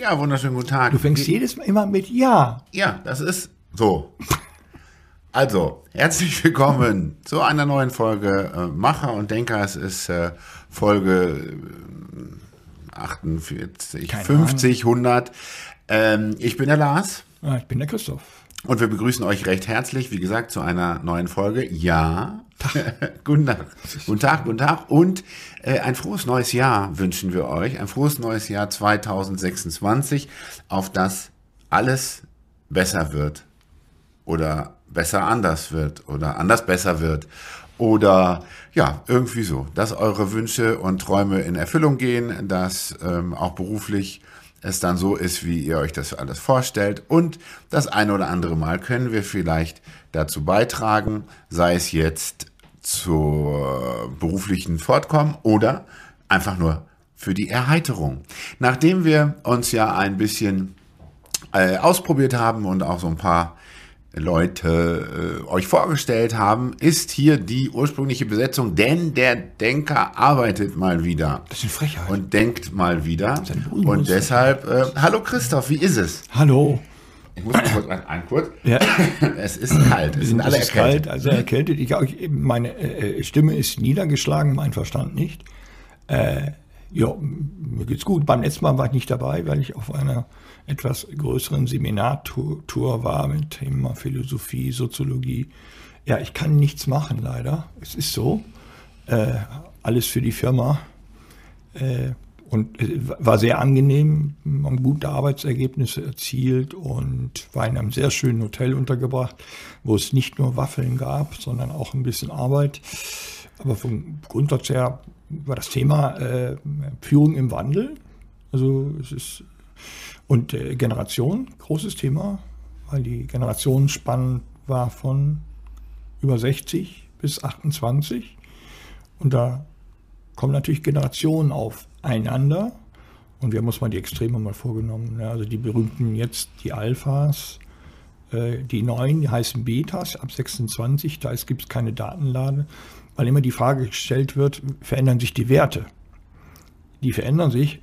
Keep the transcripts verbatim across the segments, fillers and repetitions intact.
Ja, wunderschönen guten Tag. Du fängst Wie, jedes Mal immer mit Ja. Ja, das ist so. Also, herzlich willkommen zu einer neuen Folge äh, Macher und Denker. Es ist äh, Folge äh, achtundvierzig, Keine fünfzig, Ahnung. hundert. Ähm, ich bin der Lars. Ah, ich bin der Christoph. Und wir begrüßen euch recht herzlich, wie gesagt, zu einer neuen Folge. Ja, guten Tag, guten Tag, guten Tag. Und äh, ein frohes neues Jahr wünschen wir euch. Ein frohes neues Jahr zweitausendsechsundzwanzig, auf das alles besser wird. Oder besser anders wird. Oder anders besser wird. Oder ja, irgendwie so. Dass eure Wünsche und Träume in Erfüllung gehen, dass ähm, auch beruflich es dann so ist, wie ihr euch das alles vorstellt. Und das eine oder andere Mal können wir vielleicht dazu beitragen, sei es jetzt zur beruflichen Fortkommen oder einfach nur für die Erheiterung. Nachdem wir uns ja ein bisschen äh, ausprobiert haben und auch so ein paar Leute äh, euch vorgestellt haben, ist hier die ursprüngliche Besetzung, denn der Denker arbeitet mal wieder. Das ist eine Frechheit. Und denkt mal wieder. Und deshalb, äh, hallo Christoph, wie ist es? Hallo. Ich muss mal kurz ein, kurz. Ja. Es ist kalt, es sind alle es ist erkältet. Kalt, also erkältet. Ich, meine äh, Stimme ist niedergeschlagen, mein Verstand nicht. Äh, ja, mir geht's gut. Beim letzten Mal war ich nicht dabei, weil ich auf einer etwas größeren Seminartour war mit Thema Philosophie, Soziologie. Ja, ich kann nichts machen, leider. Es ist so. Äh, alles für die Firma. Äh, und äh, war sehr angenehm, haben gute Arbeitsergebnisse erzielt und war in einem sehr schönen Hotel untergebracht, wo es nicht nur Waffeln gab, sondern auch ein bisschen Arbeit. Aber vom Grundsatz her war das Thema äh, Führung im Wandel. Also es ist und äh, Generation, großes Thema, weil die Generationsspanne war von über sechzig bis achtundzwanzig. Und da kommen natürlich Generationen aufeinander. Und wir haben uns mal die Extreme mal vorgenommen. Ja, also die berühmten jetzt, die Alphas, äh, die neuen, die heißen Betas ab sechsundzwanzig. Da gibt es keine Datenlade, weil immer die Frage gestellt wird, verändern sich die Werte? Die verändern sich.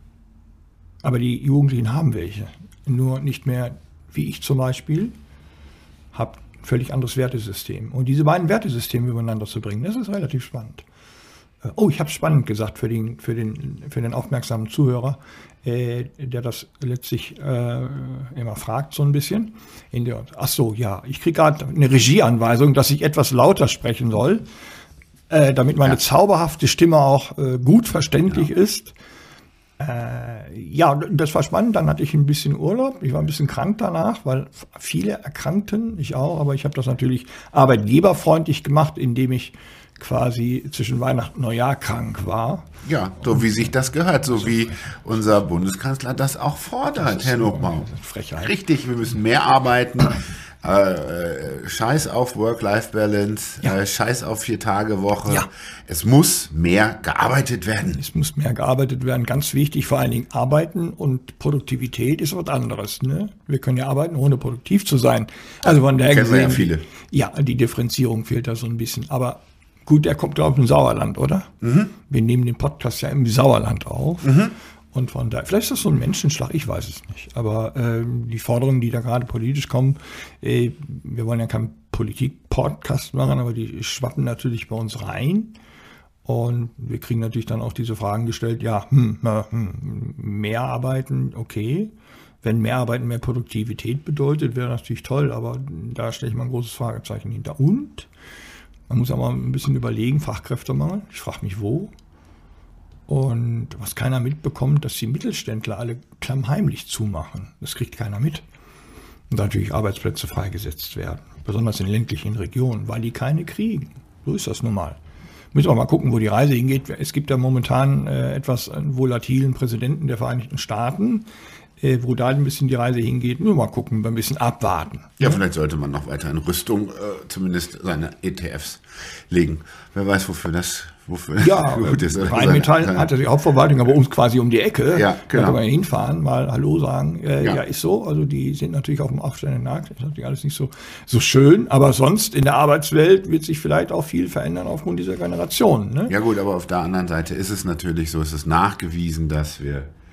Aber die Jugendlichen haben welche. Nur nicht mehr, wie ich zum Beispiel, habe ein völlig anderes Wertesystem. Und diese beiden Wertesysteme übereinander zu bringen, das ist relativ spannend. Oh, ich habe spannend gesagt für den, für den, für den aufmerksamen Zuhörer, äh, der das letztlich äh, immer fragt so ein bisschen. In der, ach so, ja, ich kriege gerade eine Regieanweisung, dass ich etwas lauter sprechen soll, äh, damit meine ja. zauberhafte Stimme auch äh, gut verständlich genau. ist. Äh, ja, das war spannend. Dann hatte ich ein bisschen Urlaub. Ich war ein bisschen krank danach, weil viele erkrankten, ich auch. Aber ich habe das natürlich arbeitgeberfreundlich gemacht, indem ich quasi zwischen Weihnachten und Neujahr krank war. Ja, so und, wie sich das gehört, so, so wie unser Bundeskanzler das auch fordert, Herr Nussbaum. Frechheit. Richtig, wir müssen mehr arbeiten. Äh, Scheiß auf Work-Life-Balance, ja. äh, Scheiß auf Vier-Tage-Woche. Ja. Es muss mehr gearbeitet werden. Es muss mehr gearbeitet werden, ganz wichtig, vor allen Dingen arbeiten und Produktivität ist was anderes. Ne? Wir können ja arbeiten, ohne produktiv zu sein. Also von daher kennen wir ja viele. Ja, die Differenzierung fehlt da so ein bisschen. Aber gut, der kommt, glaube ich, im Sauerland, oder? Mhm. Wir nehmen den Podcast ja im Sauerland auf. Mhm. Und von daher, vielleicht ist das so ein Menschenschlag, ich weiß es nicht. Aber äh, die Forderungen, die da gerade politisch kommen, äh, wir wollen ja keinen Politik-Podcast machen, aber die schwappen natürlich bei uns rein. Und wir kriegen natürlich dann auch diese Fragen gestellt, ja, hm, hm, mehr arbeiten, okay. Wenn mehr Arbeiten mehr Produktivität bedeutet, wäre das natürlich toll, aber da stelle ich mal ein großes Fragezeichen hinter. Und man muss aber ein bisschen überlegen, Fachkräftemangel, ich frage mich, wo? Und was keiner mitbekommt, dass die Mittelständler alle klammheimlich zumachen. Das kriegt keiner mit. Und natürlich Arbeitsplätze freigesetzt werden, besonders in ländlichen Regionen, weil die keine kriegen. So ist das nun mal. Müssen wir mal gucken, wo die Reise hingeht. Es gibt ja momentan äh, etwas einen volatilen Präsidenten der Vereinigten Staaten, äh, wo da ein bisschen die Reise hingeht. Nur mal gucken, ein bisschen abwarten. Ja, vielleicht sollte man noch weiter in Rüstung äh, zumindest seine E T Fs legen. Wer weiß, wofür das wofür ja, gut ist. Rheinmetall hatte die Hauptverwaltung aber uns quasi um die Ecke. Ja, genau. Da kann man hinfahren, mal Hallo sagen. Äh, ja. ja, ist so. Also die sind natürlich auf dem aufsteigenden Markt. ist natürlich alles nicht so, so schön, aber sonst in der Arbeitswelt wird sich vielleicht auch viel verändern aufgrund dieser Generation. Ne? Ja gut, aber auf der anderen Seite ist es natürlich so, es ist nachgewiesen, dass wir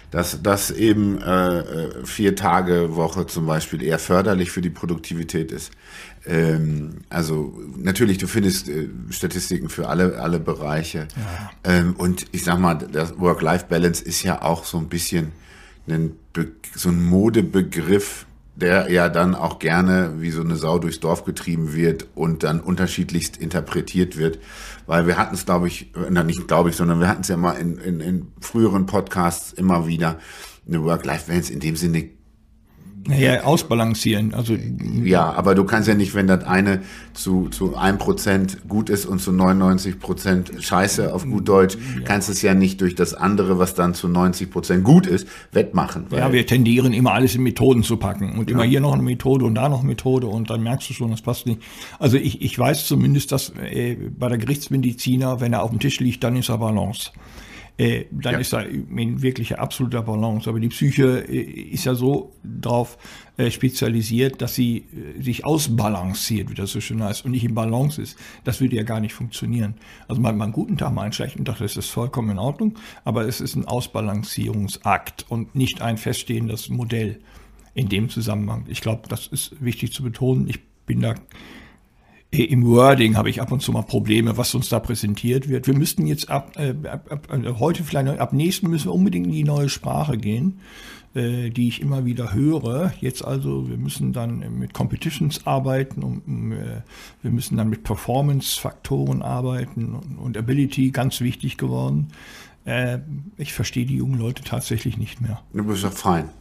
dass, dass eben äh, vier Tage Woche zum Beispiel eher förderlich für die Produktivität ist. Ähm, also natürlich, du findest äh, Statistiken für alle, alle Bereiche. Ja. Ähm, und ich sag mal, das Work-Life-Balance ist ja auch so ein bisschen ein Be- so ein Modebegriff, der ja dann auch gerne wie so eine Sau durchs Dorf getrieben wird und dann unterschiedlichst interpretiert wird. Weil wir hatten es, glaube ich, na nicht glaube ich, sondern wir hatten es ja mal in, in, in früheren Podcasts immer wieder, eine Work-Life-Balance in dem Sinne. Naja, ausbalancieren. Also ja, aber du kannst ja nicht, wenn das eine zu zu ein Prozent gut ist und zu neunundneunzig Prozent Scheiße auf gut Deutsch, ja. kannst es ja nicht durch das andere, was dann zu neunzig Prozent gut ist, wettmachen. Ja, wir tendieren immer alles in Methoden zu packen und ja. immer hier noch eine Methode und da noch eine Methode und dann merkst du schon, das passt nicht. Also ich ich weiß zumindest, dass äh, bei der Gerichtsmediziner, wenn er auf dem Tisch liegt, dann ist er Balance. Äh, dann ja. ist er in wirklicher absoluter Balance. Aber die Psyche äh, ist ja so drauf äh, spezialisiert, dass sie äh, sich ausbalanciert, wie das so schön heißt, und nicht im Balance ist. Das würde ja gar nicht funktionieren. Also mal, mal einen guten Tag, mal einen schlechten Tag, das ist vollkommen in Ordnung. Aber es ist ein Ausbalancierungsakt und nicht ein feststehendes Modell in dem Zusammenhang. Ich glaube, das ist wichtig zu betonen. Ich bin da im Wording habe ich ab und zu mal Probleme, was uns da präsentiert wird. Wir müssten jetzt ab, äh, ab, ab heute vielleicht, ab nächsten müssen wir unbedingt in die neue Sprache gehen, äh, die ich immer wieder höre. Jetzt also, wir müssen dann mit Competitions arbeiten und äh, wir müssen dann mit Performance-Faktoren arbeiten und, und Ability, ganz wichtig geworden. Äh, ich verstehe die jungen Leute tatsächlich nicht mehr. Du bist doch fein.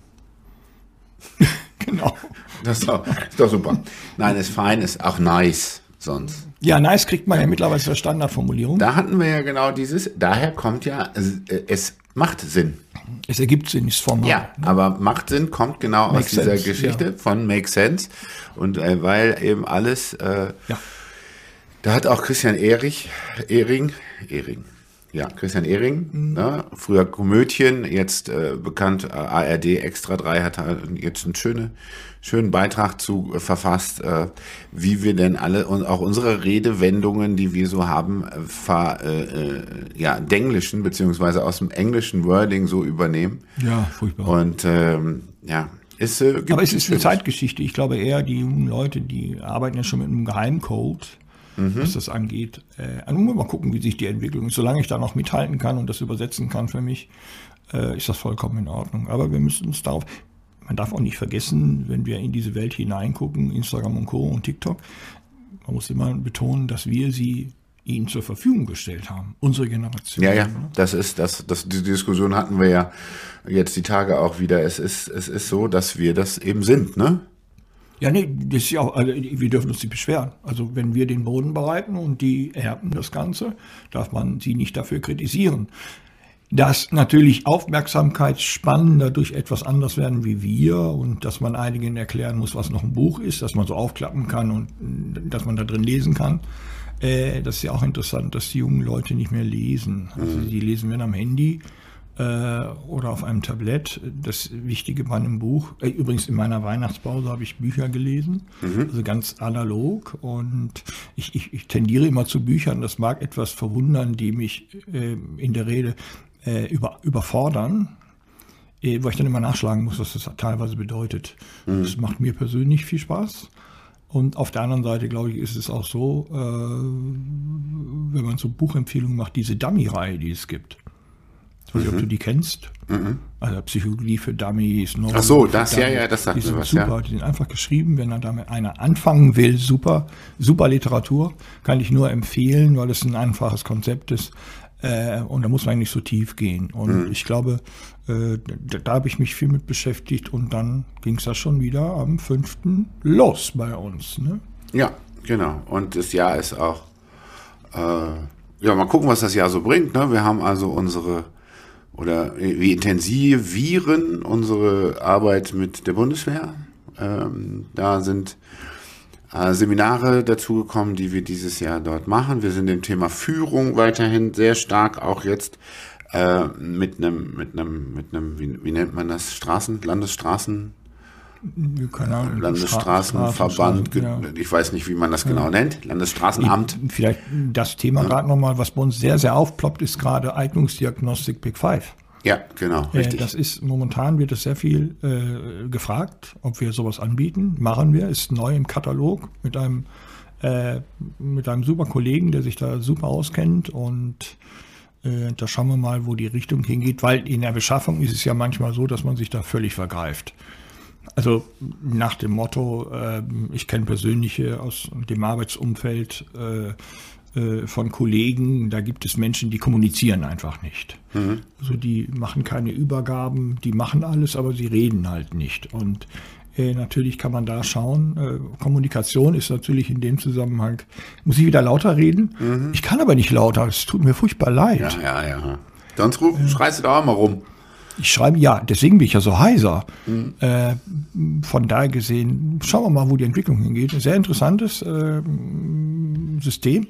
Genau. Das ist doch, ist doch super. Nein, ist fein, ist auch nice sonst. Ja, nice kriegt man ja mittlerweile als Standardformulierung. Da hatten wir ja genau dieses, daher kommt ja, es, es macht Sinn. Es ergibt Sinn, ist formal. Ja, ne? Aber macht Sinn kommt genau Make aus dieser sense, Geschichte ja. von Make Sense. Und äh, weil eben alles, äh, ja. da hat auch Christian Erich, Ehring, Ehring, Ja, Christian Ehring, mhm. ne, früher Komödien, jetzt äh, bekannt, äh, A R D Extra drei hat jetzt einen schöne, schönen Beitrag zu äh, verfasst, äh, wie wir denn alle und auch unsere Redewendungen, die wir so haben, äh, ver, äh, ja, denglischen beziehungsweise aus dem englischen Wording so übernehmen. Ja, furchtbar. Und ähm, ja, es äh, gibt aber es ist eine Zeitgeschichte. Ich glaube eher, die jungen Leute, die arbeiten ja schon mit einem Geheimcode. Mhm. Was das angeht. Äh, also mal gucken, wie sich die Entwicklung ist. Solange ich da noch mithalten kann und das übersetzen kann für mich, äh, ist das vollkommen in Ordnung. Aber wir müssen uns darauf, man darf auch nicht vergessen, wenn wir in diese Welt hineingucken, Instagram und Co. und TikTok, man muss immer betonen, dass wir sie ihnen zur Verfügung gestellt haben, unsere Generation. Ja, ja, das ist, das, das, die Diskussion hatten wir ja jetzt die Tage auch wieder. Es ist, es ist so, dass wir das eben sind, ne? Ja, nee, das ist ja auch, also wir dürfen uns nicht beschweren. Also wenn wir den Boden bereiten und die ernten das Ganze, darf man sie nicht dafür kritisieren. Dass natürlich Aufmerksamkeitsspannen dadurch etwas anders werden wie wir und dass man einigen erklären muss, was noch ein Buch ist, dass man so aufklappen kann und dass man da drin lesen kann. Äh, das ist ja auch interessant, dass die jungen Leute nicht mehr lesen. Also die lesen wenn am Handy oder auf einem Tablett. Das Wichtige bei einem Buch, übrigens in meiner Weihnachtspause habe ich Bücher gelesen, mhm. also ganz analog und ich, ich, ich tendiere immer zu Büchern, das mag etwas verwundern, die mich äh, in der Rede äh, über, überfordern, äh, wo ich dann immer nachschlagen muss, was das teilweise bedeutet. Mhm. Das macht mir persönlich viel Spaß. Und auf der anderen Seite, glaube ich, ist es auch so, äh, wenn man so Buchempfehlungen macht, diese Dummy-Reihe, die es gibt. Ich weiß nicht, ob du die kennst. Mhm. Also Psychologie für Dummies. Ach so, das, ja, ja, das sagt mir was, super, ja. Die sind einfach geschrieben, wenn dann damit einer anfangen will, super, super Literatur, kann ich nur empfehlen, weil es ein einfaches Konzept ist. Äh, und da muss man nicht so tief gehen. Und mhm. ich glaube, äh, da, da habe ich mich viel mit beschäftigt und dann ging es da schon wieder am fünften los bei uns. Ne? Ja, genau. Und das Jahr ist auch, äh, ja, mal gucken, was das Jahr so bringt. Ne? Wir haben also unsere Oder wie intensivieren unsere Arbeit mit der Bundeswehr. Ähm, da sind äh, Seminare dazugekommen, die wir dieses Jahr dort machen. Wir sind im Thema Führung weiterhin sehr stark, auch jetzt äh, mit einem, mit einem, mit einem, wie, wie nennt man das? Straßen, Landesstraßen? Ahnung, Landesstraßenverband, ja. Ich weiß nicht, wie man das genau ja. nennt, Landesstraßenamt. Vielleicht das Thema ja. gerade nochmal, was bei uns sehr, sehr aufploppt, ist gerade Eignungsdiagnostik Big Five. Ja, genau, richtig. Äh, das ist, momentan wird es sehr viel äh, gefragt, ob wir sowas anbieten. Machen wir, ist neu im Katalog mit einem, äh, mit einem super Kollegen, der sich da super auskennt, und äh, da schauen wir mal, wo die Richtung hingeht, weil in der Beschaffung ist es ja manchmal so, dass man sich da völlig vergreift. Also nach dem Motto, äh, ich kenne persönliche aus dem Arbeitsumfeld äh, äh, von Kollegen, da gibt es Menschen, die kommunizieren einfach nicht. Mhm. Also die machen keine Übergaben, die machen alles, aber sie reden halt nicht. Und äh, natürlich kann man da schauen, äh, Kommunikation ist natürlich in dem Zusammenhang, muss ich wieder lauter reden? Mhm. Ich kann aber nicht lauter, es tut mir furchtbar leid. Ja, ja, ja. Sonst ruf, äh, schreist du da auch mal rum. Ich schreibe, ja, deswegen bin ich ja so heiser. Mhm. Äh, von daher gesehen, schauen wir mal, wo die Entwicklung hingeht. Ein sehr interessantes äh, System.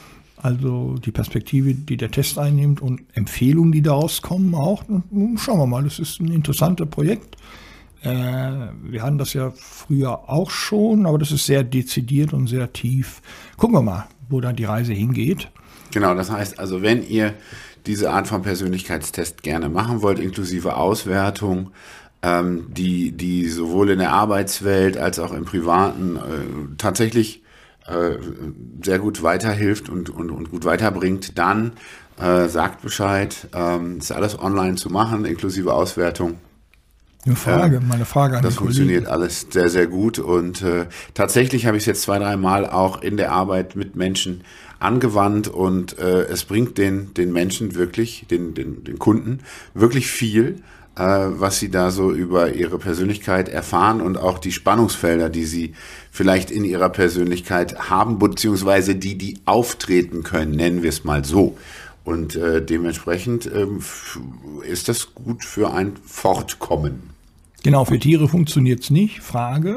Also die Perspektive, die der Test einnimmt, und Empfehlungen, die daraus kommen auch. Schauen wir mal, das ist ein interessantes Projekt. Äh, wir hatten das ja früher auch schon, aber das ist sehr dezidiert und sehr tief. Gucken wir mal, wo da die Reise hingeht. Genau, das heißt also, wenn ihr diese Art von Persönlichkeitstest gerne machen wollt, inklusive Auswertung, ähm, die, die sowohl in der Arbeitswelt als auch im Privaten äh, tatsächlich äh, sehr gut weiterhilft und, und, und gut weiterbringt, dann äh, sagt Bescheid. Ähm, ist alles online zu machen, inklusive Auswertung. Eine Frage, äh, meine Frage an Das die funktioniert Kollegen. alles sehr, sehr gut, und äh, tatsächlich habe ich es jetzt zwei, drei Mal auch in der Arbeit mit Menschen angewandt, und äh, es bringt den, den Menschen wirklich, den, den, den Kunden wirklich viel, äh, was sie da so über ihre Persönlichkeit erfahren, und auch die Spannungsfelder, die sie vielleicht in ihrer Persönlichkeit haben, beziehungsweise die, die auftreten können, nennen wir es mal so. Und äh, dementsprechend ähm, ist das gut für ein Fortkommen. Genau, für Tiere funktioniert es nicht. Frage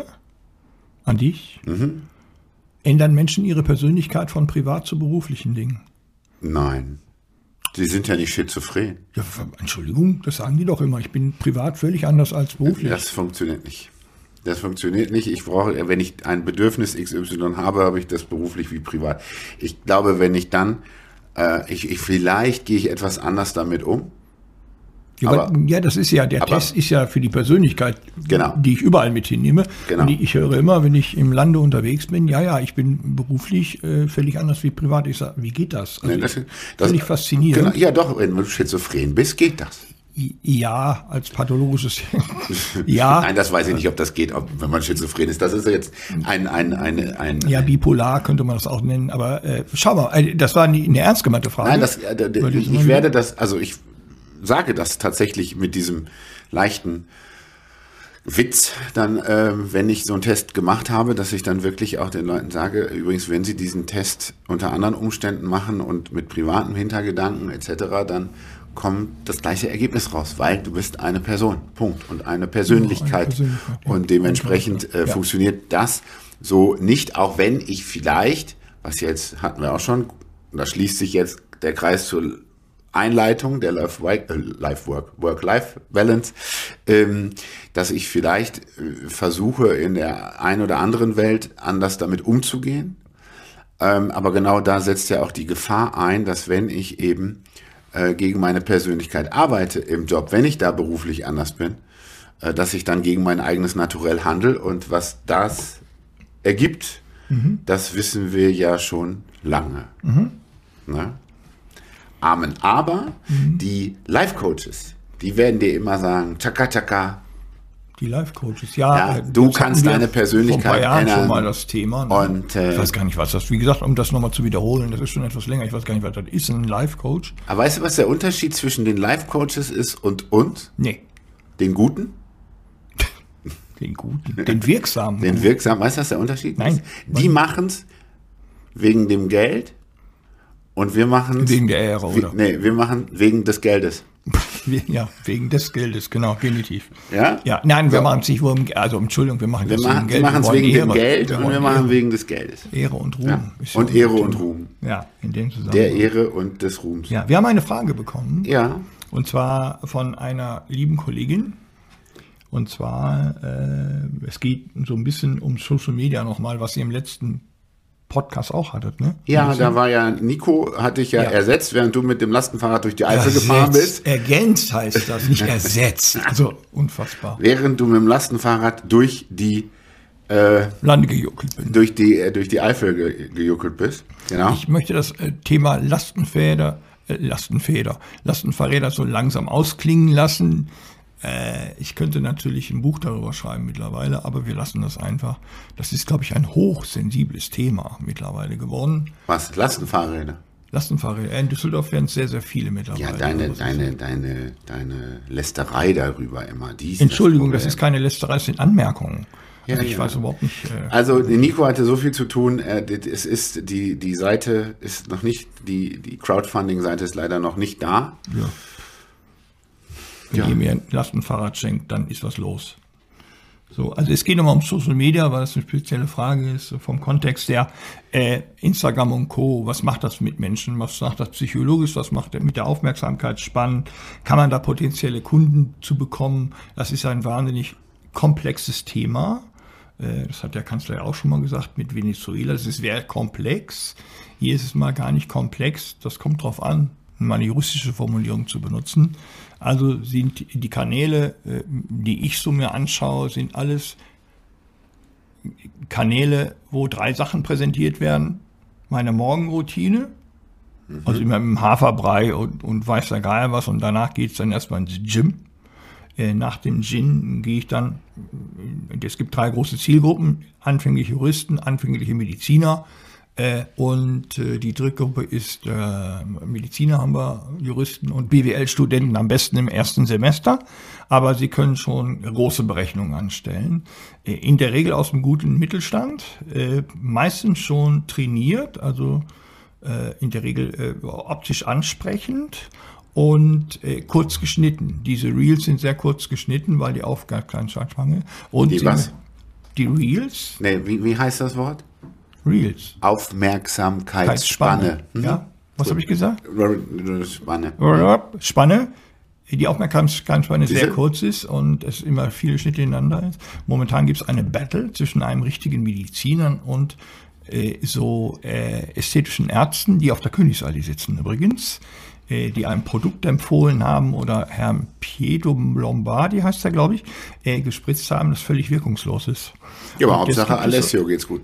an dich. Mhm. Ändern Menschen ihre Persönlichkeit von privat zu beruflichen Dingen? Nein. Sie sind ja nicht schizophren. Ja, Entschuldigung, das sagen die doch immer. Ich bin privat völlig anders als beruflich. Das funktioniert nicht. Das funktioniert nicht. Ich brauche, wenn ich ein Bedürfnis X Y habe, habe ich das beruflich wie privat. Ich glaube, wenn ich dann, äh, ich, ich vielleicht gehe ich etwas anders damit um. Ja, aber, aber, ja, das ist ja, der aber, Test ist ja für die Persönlichkeit, genau. die ich überall mit hinnehme. Genau. Und ich höre immer, wenn ich im Lande unterwegs bin, ja, ja, ich bin beruflich äh, völlig anders wie privat. Ich sage, wie geht das? Also Nee, das, ich, das völlig faszinierend. Genau, ja, doch, wenn du schizophren bist, geht das. Ja, als pathologisches. Ja. Nein, das weiß ich nicht, ob das geht, ob, wenn man schizophren ist. Das ist jetzt ein, ein, ein, ein Ja, bipolar könnte man das auch nennen. Aber äh, schau mal, äh, das war nie eine ernst gemeinte Frage. Nein, das, äh, ich, ich werde das, also ich sage das tatsächlich mit diesem leichten Witz, dann, äh, wenn ich so einen Test gemacht habe, dass ich dann wirklich auch den Leuten sage, übrigens, wenn sie diesen Test unter anderen Umständen machen und mit privatem Hintergedanken et cetera, dann kommt das gleiche Ergebnis raus, weil du bist eine Person, Punkt, und eine Persönlichkeit. Ja, eine Persönlichkeit, ja. Und dementsprechend äh, ja. funktioniert das so nicht, auch wenn ich vielleicht, was jetzt hatten wir auch schon, da schließt sich jetzt der Kreis zur Einleitung der Life-Work-Life-Balance, ähm, dass ich vielleicht äh, versuche, in der einen oder anderen Welt anders damit umzugehen. Ähm, aber genau da setzt ja auch die Gefahr ein, dass wenn ich eben äh, gegen meine Persönlichkeit arbeite im Job, wenn ich da beruflich anders bin, äh, dass ich dann gegen mein eigenes Naturell handle. Und was das ergibt, mhm. das wissen wir ja schon lange. Mhm. Ne? Amen. Aber mhm. die Life-Coaches, die werden dir immer sagen, tschakka, tschakka. Die Life-Coaches, ja. ja du kannst deine Persönlichkeit vor ein paar Jahren ändern. Schon mal das Thema. Ne? Und, äh, ich weiß gar nicht, was das, wie gesagt, um das nochmal zu wiederholen, das ist schon etwas länger, ich weiß gar nicht, was das ist, ein Life-Coach. Aber weißt du, was der Unterschied zwischen den Life-Coaches ist und uns? Nee. Den Guten? Den Guten, den Wirksamen. Den Wirksamen, weißt du, was der Unterschied Nein. ist? Die machen es wegen dem Geld. Und wir machen wegen der Ehre, oder? Nee, wir machen wegen des Geldes. Ja, wegen des Geldes, genau, genitiv. Ja? Ja, nein, wir so. machen es nicht, um, also Entschuldigung, wir machen wir es machen, wegen wir machen es wegen Ehre. dem Geld wir und wir machen Ehre. wegen des Geldes. Ehre und Ruhm. Ja. Ist und ja Ehre und Ruhm. Ja, in dem Zusammenhang. Der Ehre und des Ruhms. Ja, wir haben eine Frage bekommen. Ja. Und zwar von einer lieben Kollegin. Und zwar, äh, es geht so ein bisschen um Social Media nochmal, was sie im letzten Podcast auch hattet, ne? Ja, da war ja, Nico hatte ich ja, ja ersetzt, während du mit dem Lastenfahrrad durch die Eifel ersetzt, gefahren bist. Ergänzt heißt das, nicht ersetzt. Also unfassbar. Während du mit dem Lastenfahrrad durch die äh, Lande gejuckelt bin. Durch die, äh, durch die Eifel ge, gejuckelt bist. Genau. Ich möchte das äh, Thema Lastenfeder, äh, Lastenfeder, Lastenfahrräder so langsam ausklingen lassen. Äh, ich könnte natürlich ein Buch darüber schreiben mittlerweile, aber wir lassen das einfach. Das ist, glaube ich, ein hochsensibles Thema mittlerweile geworden. Was? Lastenfahrräder? Lastenfahrräder. In Düsseldorf werden es sehr, sehr viele mittlerweile. Ja, deine, deine, deine, deine Lästerei darüber immer. Die Entschuldigung, das, das ist keine Lästerei, das sind Anmerkungen. Also ja, ich ja. weiß überhaupt nicht. Äh, also Nico hatte so viel zu tun. Äh, es ist die die Seite ist noch nicht die die Crowdfunding-Seite ist leider noch nicht da. Ja. Wenn ja. ihr mir ein Lastenfahrrad schenkt, dann ist was los. So, also es geht nochmal um Social Media, weil das eine spezielle Frage ist vom Kontext her. Äh, Instagram und Co. Was macht das mit Menschen? Was macht das psychologisch? Was macht das mit der Aufmerksamkeitsspanne? Kann man da potenzielle Kunden zu bekommen? Das ist ein wahnsinnig komplexes Thema. Das hat der Kanzler ja auch schon mal gesagt mit Venezuela. Das ist sehr komplex. Hier ist es mal gar nicht komplex. Das kommt drauf an, mal eine juristische Formulierung zu benutzen. Also sind die Kanäle, die ich so mir anschaue, sind alles Kanäle, wo drei Sachen präsentiert werden. Meine Morgenroutine, mhm. also immer mit dem Haferbrei und, und weiß der Geier was. Und danach geht es dann erstmal ins Gym. Nach dem Gin gehe ich dann, es gibt drei große Zielgruppen, anfängliche Juristen, anfängliche Mediziner äh, und äh, die dritte Gruppe ist äh, Mediziner haben wir, Juristen und B W L-Studenten am besten im ersten Semester, aber sie können schon große Berechnungen anstellen. Äh, in der Regel aus dem guten Mittelstand, äh, meistens schon trainiert, also äh, in der Regel äh, optisch ansprechend. Und äh, kurz geschnitten. Diese Reels sind sehr kurz geschnitten, weil die Aufmerksamkeitsspanne. Und die was? Die Reels. Nee, wie, wie heißt das Wort? Reels. Aufmerksamkeitsspanne. Mhm. Ja, was habe ich gesagt? Spanne. Spanne. Die Aufmerksamkeitsspanne sehr kurz ist und es immer viele Schnitte ineinander ist. Momentan gibt es eine Battle zwischen einem richtigen Medizinern und äh, so äh, ästhetischen Ärzten, die auf der Königsallee sitzen übrigens, die ein Produkt empfohlen haben oder Herrn Pietro Lombardi heißt er, glaube ich, äh, gespritzt haben, das völlig wirkungslos ist. Ja, aber Hauptsache Alessio so, geht's gut.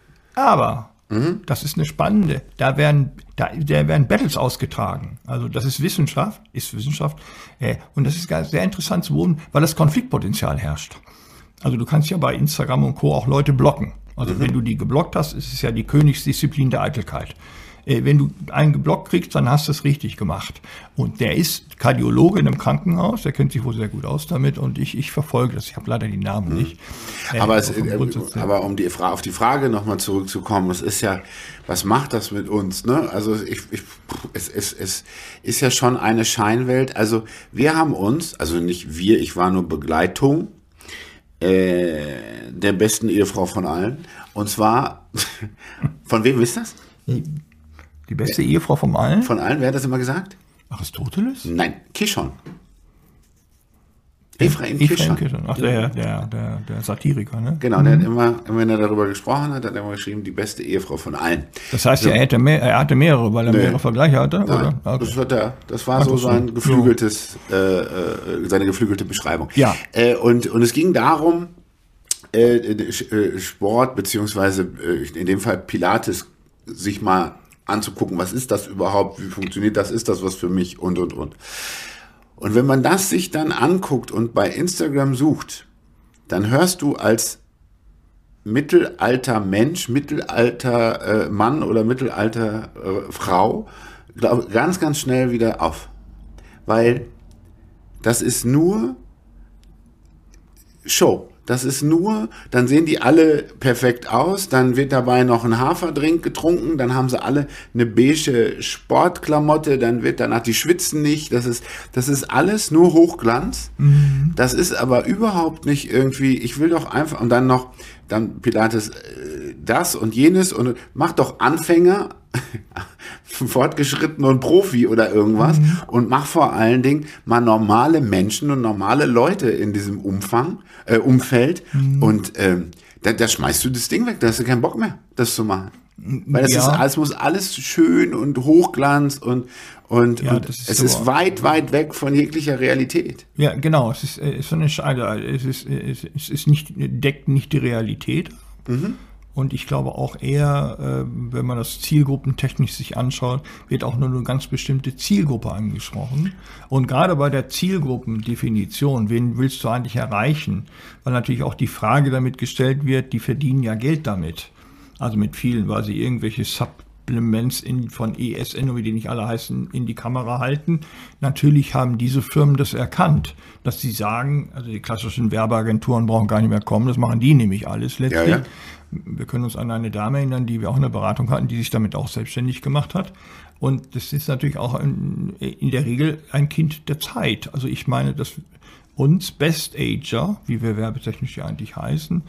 Aber, mhm. das ist eine spannende, da werden, da, da werden Battles ausgetragen. Also das ist Wissenschaft, ist Wissenschaft. Äh, und das ist sehr interessant zu beobachten, weil das Konfliktpotenzial herrscht. Also du kannst ja bei Instagram und Co. auch Leute blocken. Also mhm. wenn du die geblockt hast, ist es ja die Königsdisziplin der Eitelkeit. Wenn du einen geblockt kriegst, dann hast du es richtig gemacht. Und der ist Kardiologe in einem Krankenhaus, der kennt sich wohl sehr gut aus damit und ich, ich verfolge das. Ich habe leider die Namen nicht. Aber, äh, es, äh, aber um die Fra- auf die Frage nochmal zurückzukommen, es ist ja, was macht das mit uns? Ne? Also ich, ich, es, es, es ist ja schon eine Scheinwelt. Also wir haben uns, also nicht wir, ich war nur Begleitung äh, der besten Ehefrau von allen. Und zwar, von wem ist das? Die beste Ehefrau von allen? Von allen, wer hat das immer gesagt? Aristoteles? Nein, Kishon. Ephraim Kishon. Ach, der, der, der, der Satiriker, ne? Genau, der hat immer, wenn er darüber gesprochen hat, hat er immer geschrieben, die beste Ehefrau von allen. Das heißt, so. er, hätte mehr, er hatte mehrere, weil er nee. mehrere Vergleiche hatte? Nein, oder? Okay. Das, hat er, das war Ach, so sein geflügeltes, so. äh, seine geflügelte Beschreibung. Ja. Äh, und, und es ging darum, äh, Sport, beziehungsweise äh, in dem Fall Pilates, sich mal anzugucken, was ist das überhaupt, wie funktioniert das, ist das was für mich und, und, und. Und wenn man das sich dann anguckt und bei Instagram sucht, dann hörst du als mittelalter Mensch, mittelalter äh, Mann oder mittelalter äh, Frau glaub, ganz, ganz schnell wieder auf. Weil das ist nur Show. Das ist nur, dann sehen die alle perfekt aus, dann wird dabei noch ein Haferdrink getrunken, dann haben sie alle eine beige Sportklamotte, dann wird danach, die schwitzen nicht, das ist, das ist alles nur Hochglanz. Mhm. Das ist aber überhaupt nicht irgendwie, ich will doch einfach, und dann noch, dann Pilates das und jenes und mach doch Anfänger, Fortgeschritten und Profi oder irgendwas mhm. und mach vor allen Dingen mal normale Menschen und normale Leute in diesem Umfang, äh, Umfeld mhm. und ähm, da, da schmeißt du das Ding weg, da hast du keinen Bock mehr, das zu machen. Weil es Ja. ist, es muss alles schön und Hochglanz und, und, Ja, und das ist es so. ist weit, weit weg von jeglicher Realität. Ja, genau. Es ist, äh, ist so eine Scheide. Es ist, äh, es es ist nicht, deckt nicht die Realität. Und ich glaube auch eher, äh, wenn man das zielgruppentechnisch sich anschaut, wird auch nur eine ganz bestimmte Zielgruppe angesprochen. Und gerade bei der Zielgruppendefinition, wen willst du eigentlich erreichen? Weil natürlich auch die Frage damit gestellt wird, die verdienen ja Geld damit. Also mit vielen, weil sie irgendwelche Supplements in, von E S N, wie die nicht alle heißen, in die Kamera halten. Natürlich haben diese Firmen das erkannt, dass sie sagen, also die klassischen Werbeagenturen brauchen gar nicht mehr kommen, das machen die nämlich alles letztlich. Ja, ja. Wir können uns an eine Dame erinnern, die wir auch in der Beratung hatten, die sich damit auch selbstständig gemacht hat. Und das ist natürlich auch in, in der Regel ein Kind der Zeit. Also ich meine, dass uns Best Ager, wie wir werbetechnisch ja eigentlich heißen,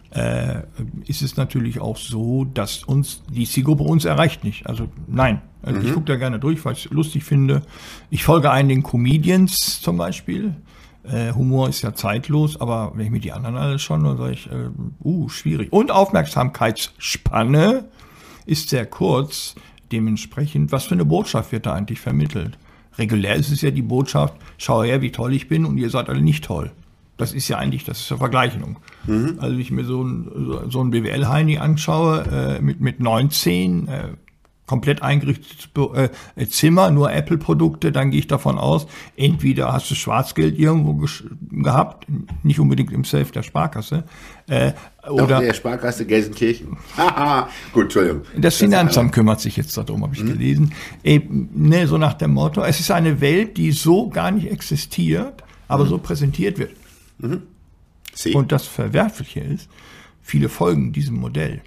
äh, ist es natürlich auch so, dass uns die Zielgruppe uns erreicht nicht. Also nein, also mhm. ich gucke da gerne durch, weil ich es lustig finde. Ich folge einigen Comedians zum Beispiel. Äh, Humor ist ja zeitlos, aber wenn ich mir die anderen alle schon, dann sage ich, äh, uh, schwierig. Und Aufmerksamkeitsspanne ist sehr kurz. Dementsprechend, was für eine Botschaft wird da eigentlich vermittelt? Regulär ist es ja die Botschaft, schau her, wie toll ich bin und ihr seid alle nicht toll. Das ist ja eigentlich, das ist eine Vergleichung. Mhm. Also wenn ich mir so ein, so ein B W L-Heini anschaue, äh, mit, mit neunzehn, äh, komplett eingerichtetes äh, Zimmer, nur Apple-Produkte, dann gehe ich davon aus, entweder hast du Schwarzgeld irgendwo gesch- gehabt, nicht unbedingt im Safe der Sparkasse, äh, Doch, oder der Sparkasse Gelsenkirchen. Haha, gut, Entschuldigung. das Finanzamt kümmert sich jetzt darum, habe ich mhm. gelesen. Eben, ne, so nach dem Motto, es ist eine Welt, die so gar nicht existiert, aber mhm. so präsentiert wird. Mhm. Sie. Und das Verwerfliche ist, viele folgen diesem Modell.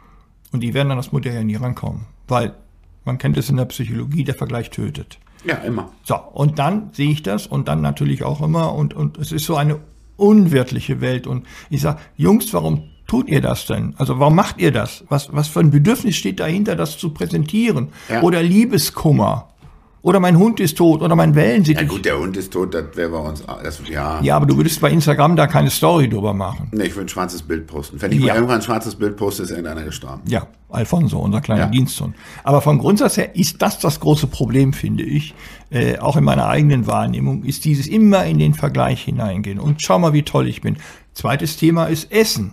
Und die werden an das Modell ja nie rankommen. Weil man kennt es in der Psychologie, der Vergleich tötet. Ja, immer. So, und dann sehe ich das und dann natürlich auch immer und, und es ist so eine unwirtliche Welt und ich sage, Jungs, warum tut ihr das denn? Also warum macht ihr das? Was, was für ein Bedürfnis steht dahinter, das zu präsentieren? Ja. Oder Liebeskummer? Oder mein Hund ist tot oder mein Wellensittich. Ja gut, der Hund ist tot, das wäre bei uns, das, ja. Ja, aber du würdest bei Instagram da keine Story drüber machen. Nee, ich würde ein schwarzes Bild posten. Wenn ich Ja. mal irgendwann ein schwarzes Bild poste, ist irgendeiner gestorben. Ja, Alfonso, unser kleiner Ja. Diensthund. Aber vom Grundsatz her ist das das große Problem, finde ich, äh, auch in meiner eigenen Wahrnehmung, ist dieses immer in den Vergleich hineingehen. Und schau mal, wie toll ich bin. Zweites Thema ist Essen.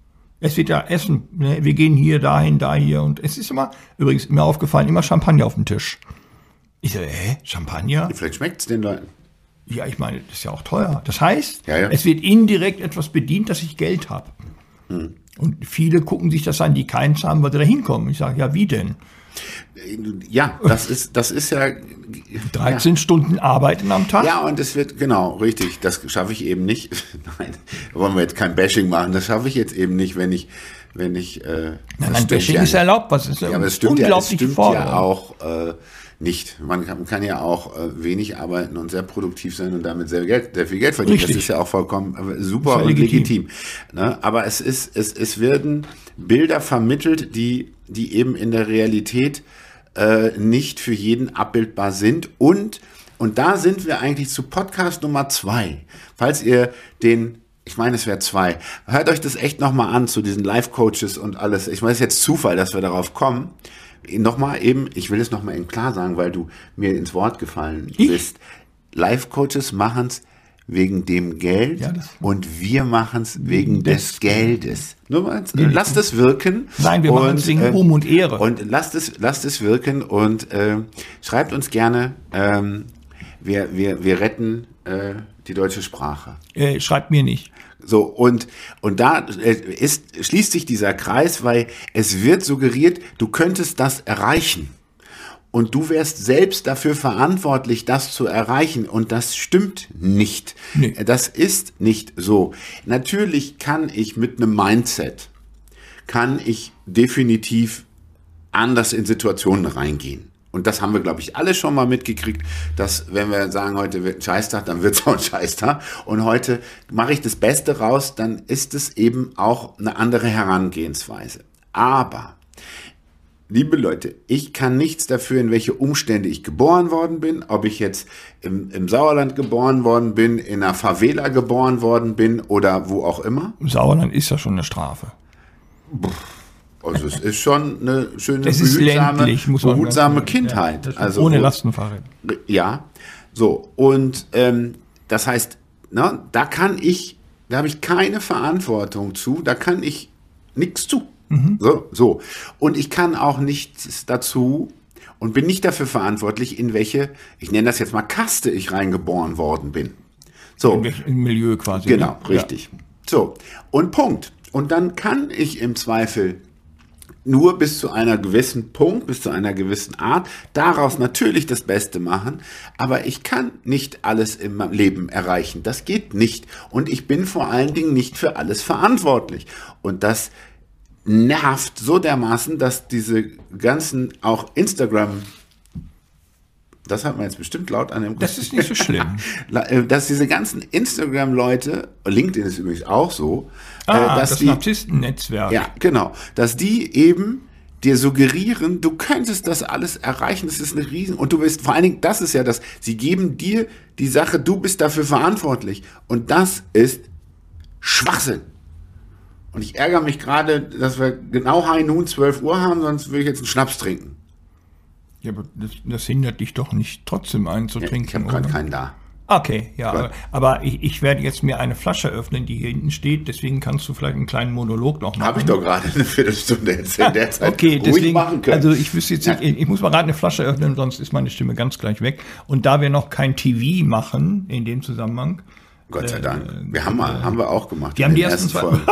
Es wird ja Essen, ne? Wir gehen hier, dahin, da, hier. Und es ist immer, übrigens mir aufgefallen, immer Champagner auf dem Tisch. Ich so, hä, Champagner? Vielleicht schmeckt es den Leuten. Ja, ich meine, das ist ja auch teuer. Das heißt, Ja, ja. es wird indirekt etwas bedient, dass ich Geld habe. Hm. Und viele gucken sich das an, die keins haben, weil sie da hinkommen. Ich sage, ja, wie denn? Ja, das ist, das ist ja. dreizehn ja. Stunden arbeiten am Tag? Ja, und es wird, genau, richtig, das schaffe ich eben nicht. Nein, da wollen wir jetzt kein Bashing machen, das schaffe ich jetzt eben nicht, wenn ich, wenn ich, äh, Nein, nein, Bashing ist erlaubt, was ist ja, aber es stimmt ja, es unglaublich stimmt Forderung. ja auch äh, nicht. Man kann, man kann ja auch äh, wenig arbeiten und sehr produktiv sein und damit sehr, Geld, sehr viel Geld verdienen. Richtig. Das ist ja auch vollkommen äh, super ja und legitim. legitim. Ne? Aber es ist, es, es werden Bilder vermittelt, die, die eben in der Realität äh, nicht für jeden abbildbar sind. Und, und da sind wir eigentlich zu Podcast Nummer zwei. Falls ihr den Ich meine, es wäre zwei. Hört euch das echt nochmal an zu diesen Life-Coaches und alles. Ich meine, es ist jetzt Zufall, dass wir darauf kommen. Nochmal eben, ich will es nochmal eben klar sagen, weil du mir ins Wort gefallen Ich? bist. Life-Coaches machen es wegen dem Geld Ja, das- und wir machen es wegen des, des Geldes. Nur mal, äh, lasst es wirken. Nein, wir machen es wegen Ruhm und Ehre. Und lasst es, lasst es wirken und äh, schreibt uns gerne. Ähm, wir, wir, wir retten äh, die deutsche Sprache. Äh, schreibt mir nicht. So, und, und da äh, ist, schließt sich dieser Kreis, weil es wird suggeriert, du könntest das erreichen. Und du wärst selbst dafür verantwortlich, das zu erreichen. Und das stimmt nicht. Nee. Das ist nicht so. Natürlich kann ich mit einem Mindset, kann ich definitiv anders in Situationen reingehen. Und das haben wir, glaube ich, alle schon mal mitgekriegt, dass wenn wir sagen, heute wird ein Scheißtag, dann wird es auch ein Scheißtag. Und heute mache ich das Beste raus, dann ist es eben auch eine andere Herangehensweise. Aber, liebe Leute, ich kann nichts dafür, in welche Umstände ich geboren worden bin, ob ich jetzt im, im Sauerland geboren worden bin, in einer Favela geboren worden bin oder wo auch immer. Im Sauerland ist ja schon eine Strafe. Also es ist schon eine schöne, Es ist behutsame, ländlich, muss man behutsame sagen. Kindheit. Ja, also ohne wo- Lastenfahrrad. Ja, so. Und ähm, das heißt, na, da kann ich, da habe ich keine Verantwortung zu, da kann ich nichts zu. Mhm. So, so. Und ich kann auch nichts dazu und bin nicht dafür verantwortlich, in welche, ich nenne das jetzt mal Kaste, ich reingeboren worden bin. So. Im im Milieu quasi. Genau, ne? richtig. So, und Punkt. Und dann kann ich im Zweifel nur bis zu einer gewissen Punkt, bis zu einer gewissen Art, daraus natürlich das Beste machen, aber ich kann nicht alles im Leben erreichen. Das geht nicht. Und ich bin vor allen Dingen nicht für alles verantwortlich. Und das nervt so dermaßen, dass diese ganzen auch Instagram, das hat man jetzt bestimmt laut an dem Das ist nicht so schlimm. dass diese ganzen Instagram-Leute, LinkedIn ist übrigens auch so, Ah, äh, dass das die, Narzissten-Netzwerk. ja, genau, dass die eben dir suggerieren, du könntest das alles erreichen, das ist eine Riesen, und du bist, vor allen Dingen, das ist ja das, sie geben dir die Sache, du bist dafür verantwortlich, und das ist Schwachsinn. Und ich ärgere mich gerade, dass wir genau High Noon zwölf Uhr haben, sonst würde ich jetzt einen Schnaps trinken. Ja, aber das, das hindert dich doch nicht, trotzdem einen zu Ja, trinken. ich habe gerade oder? keinen da. Okay, ja, Gut. aber, aber ich, ich werde jetzt mir eine Flasche öffnen, die hier hinten steht, deswegen kannst du vielleicht einen kleinen Monolog noch machen. Habe ich doch gerade eine Viertelstunde jetzt in der Zeit Okay, ruhig deswegen, machen können. also ich wüsste jetzt nicht, ich muss mal gerade eine Flasche öffnen, sonst ist meine Stimme ganz gleich weg. Und da wir noch kein T V machen in dem Zusammenhang, Gott sei Dank. Wir haben mal, haben wir auch gemacht. die in haben die den ersten zwei. Folgen.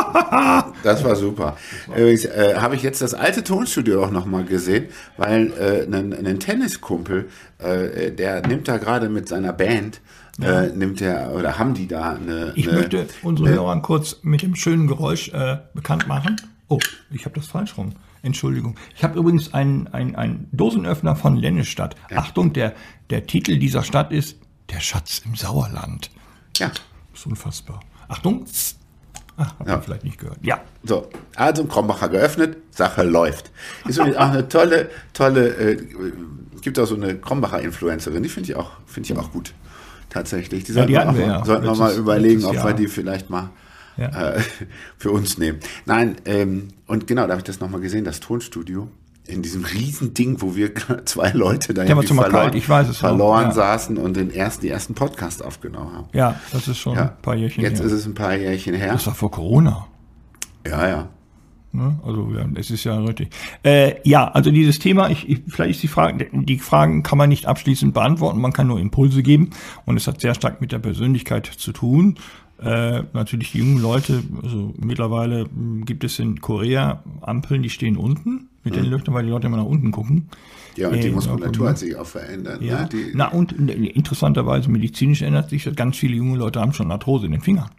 Das war super. Übrigens äh, habe ich jetzt das alte Tonstudio auch nochmal gesehen, weil äh, ein, ein Tenniskumpel, äh, der nimmt da gerade mit seiner Band, äh, nimmt der, oder haben die da eine... Ich eine, möchte unsere Hörern kurz mit dem schönen Geräusch äh, bekannt machen. Oh, ich habe das falsch rum. Entschuldigung. Ich habe übrigens einen, einen, einen Dosenöffner von Lennestadt. Achtung, der, der Titel dieser Stadt ist Der Schatz im Sauerland. Ja, Das ist unfassbar. Achtung. Ach, hab Ja. ich vielleicht nicht gehört. Ja. so. Also Krombacher geöffnet, Sache läuft. Ist übrigens auch eine tolle, tolle, äh, gibt auch so eine Krombacher Influencerin, die finde ich auch, finde ich auch gut. Tatsächlich. Die sollten die wir, hatten auch wir mal, ja. sollten wir mal Letztes- überlegen, letztes ob wir Jahr. die vielleicht mal Ja. äh, für uns nehmen. Nein, ähm, und genau, da habe ich das nochmal gesehen, das Tonstudio. In diesem riesen Ding, wo wir zwei Leute da Der war irgendwie schon mal verloren, kalt, ich weiß es noch, verloren ja. saßen und den ersten, die ersten Podcast aufgenommen haben. Ja, das ist schon Ja. ein paar Jährchen Jetzt her. ist es ein paar Jährchen her. Das war vor Corona. Ja, ja. Ne? Also ja, es ist ja richtig. Äh, ja, also dieses Thema, ich, ich, vielleicht ist die Frage, die Fragen kann man nicht abschließend beantworten, man kann nur Impulse geben und es hat sehr stark mit der Persönlichkeit zu tun. Äh, natürlich die jungen Leute, also mittlerweile mh, gibt es in Korea Ampeln, die stehen unten mit den Löchern, weil die Leute immer nach unten gucken. Ja, und die Äh, Muskulatur ja, hat sich auch verändert. Ja. Ne? Die, Na und äh, interessanterweise medizinisch ändert sich das, ganz viele junge Leute haben schon Arthrose in den Fingern.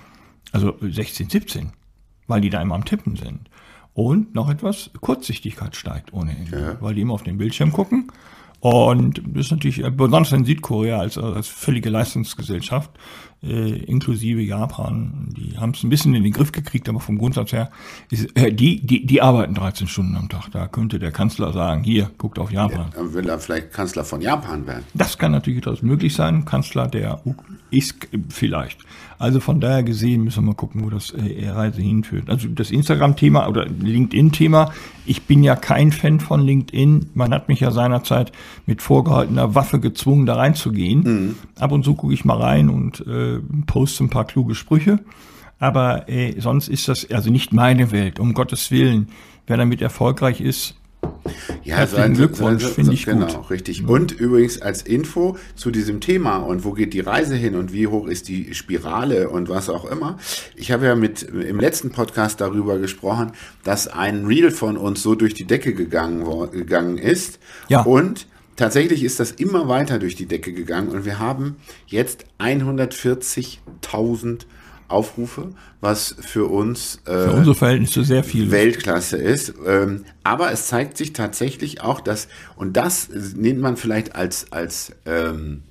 Also sechzehn, siebzehn, weil die da immer am Tippen sind. Und noch etwas, Kurzsichtigkeit steigt ohnehin, Ja. weil die immer auf den Bildschirm gucken. Und das ist natürlich, äh, besonders in Südkorea als, als völlige Leistungsgesellschaft, äh, inklusive Japan, die haben es ein bisschen in den Griff gekriegt, aber vom Grundsatz her, ist, äh, die, die, die arbeiten dreizehn Stunden am Tag. Da könnte der Kanzler sagen, hier, guckt auf Japan. dann will er vielleicht Kanzler von Japan werden. Das kann natürlich durchaus möglich sein. Kanzler der U ist vielleicht. Also von daher gesehen müssen wir mal gucken, wo das äh, Reise hinführt. Also das Instagram-Thema oder LinkedIn-Thema. Ich bin ja kein Fan von LinkedIn. Man hat mich ja seinerzeit mit vorgehaltener Waffe gezwungen, da reinzugehen. Mhm. Ab und zu gucke ich mal rein und äh, poste ein paar kluge Sprüche. Aber äh, sonst ist das also nicht meine Welt, um Gottes Willen. Wer damit erfolgreich ist, Ja, herzlichen Glückwunsch, finde ich genau, gut. Genau, richtig. Und übrigens als Info zu diesem Thema und wo geht die Reise hin und wie hoch ist die Spirale und was auch immer. Ich habe ja mit im letzten Podcast darüber gesprochen, dass ein Reel von uns so durch die Decke gegangen, gegangen ist. Ja. Und tatsächlich ist das immer weiter durch die Decke gegangen und wir haben jetzt hundertvierzigtausend Aufrufe, was für uns äh, für unsere Verhältnisse sehr viel. Weltklasse ist. Ähm, aber es zeigt sich tatsächlich auch, dass, und das nimmt man vielleicht als, als, ähm,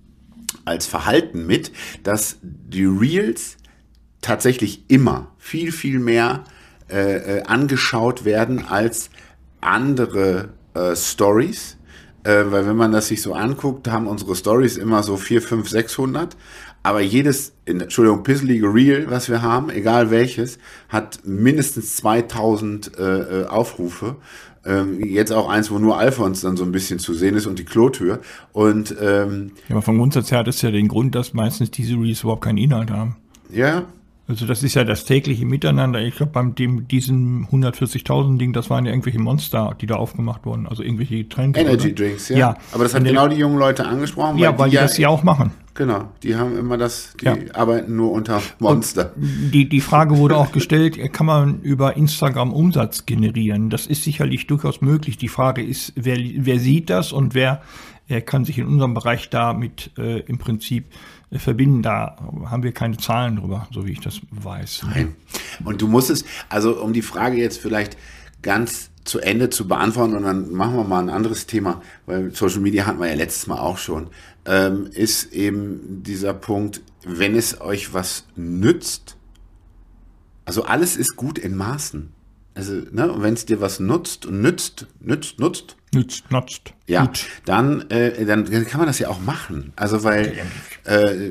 als Verhalten mit, dass die Reels tatsächlich immer viel, viel mehr äh, äh, angeschaut werden als andere äh, Stories. Äh, weil wenn man das sich so anguckt, haben unsere Stories immer so vier, fünf, sechshundert. aber jedes, Entschuldigung, pisselige Reel, was wir haben, egal welches, hat mindestens zweitausend äh, Aufrufe. Ähm, jetzt auch eins, wo nur Alfons dann so ein bisschen zu sehen ist und die Klotür. Und ähm, ja, aber vom Grundsatz her hat es ja den Grund, dass meistens diese Reels überhaupt keinen Inhalt haben. Ja. Also das ist ja das tägliche Miteinander. Ich glaube, beim dem, diesem hundertvierzigtausend Ding, das waren ja irgendwelche Monster, die da aufgemacht wurden. Also irgendwelche Trends. Energy oder? Drinks, ja. ja. Aber das hat genau die jungen Leute angesprochen. Ja, weil, weil die, die das ja auch machen. Genau, die haben immer das, die ja. arbeiten nur unter Monster. Und die, die Frage wurde auch gestellt, kann man über Instagram Umsatz generieren? Das ist sicherlich durchaus möglich. Die Frage ist, wer, wer sieht das und wer äh, kann sich in unserem Bereich damit äh, im Prinzip äh, verbinden? Da haben wir keine Zahlen drüber, so wie ich das weiß. Nein. Und du musst es, also um die Frage jetzt vielleicht ganz zu Ende zu beantworten, und dann machen wir mal ein anderes Thema, weil Social Media hatten wir ja letztes Mal auch schon, ähm, ist eben dieser Punkt, wenn es euch was nützt, also alles ist gut in Maßen. Also, ne, wenn es dir was nutzt und nützt, nützt, nutzt, nützt, nutzt, ja, gut. Dann, äh, dann kann man das ja auch machen. Also, weil, äh,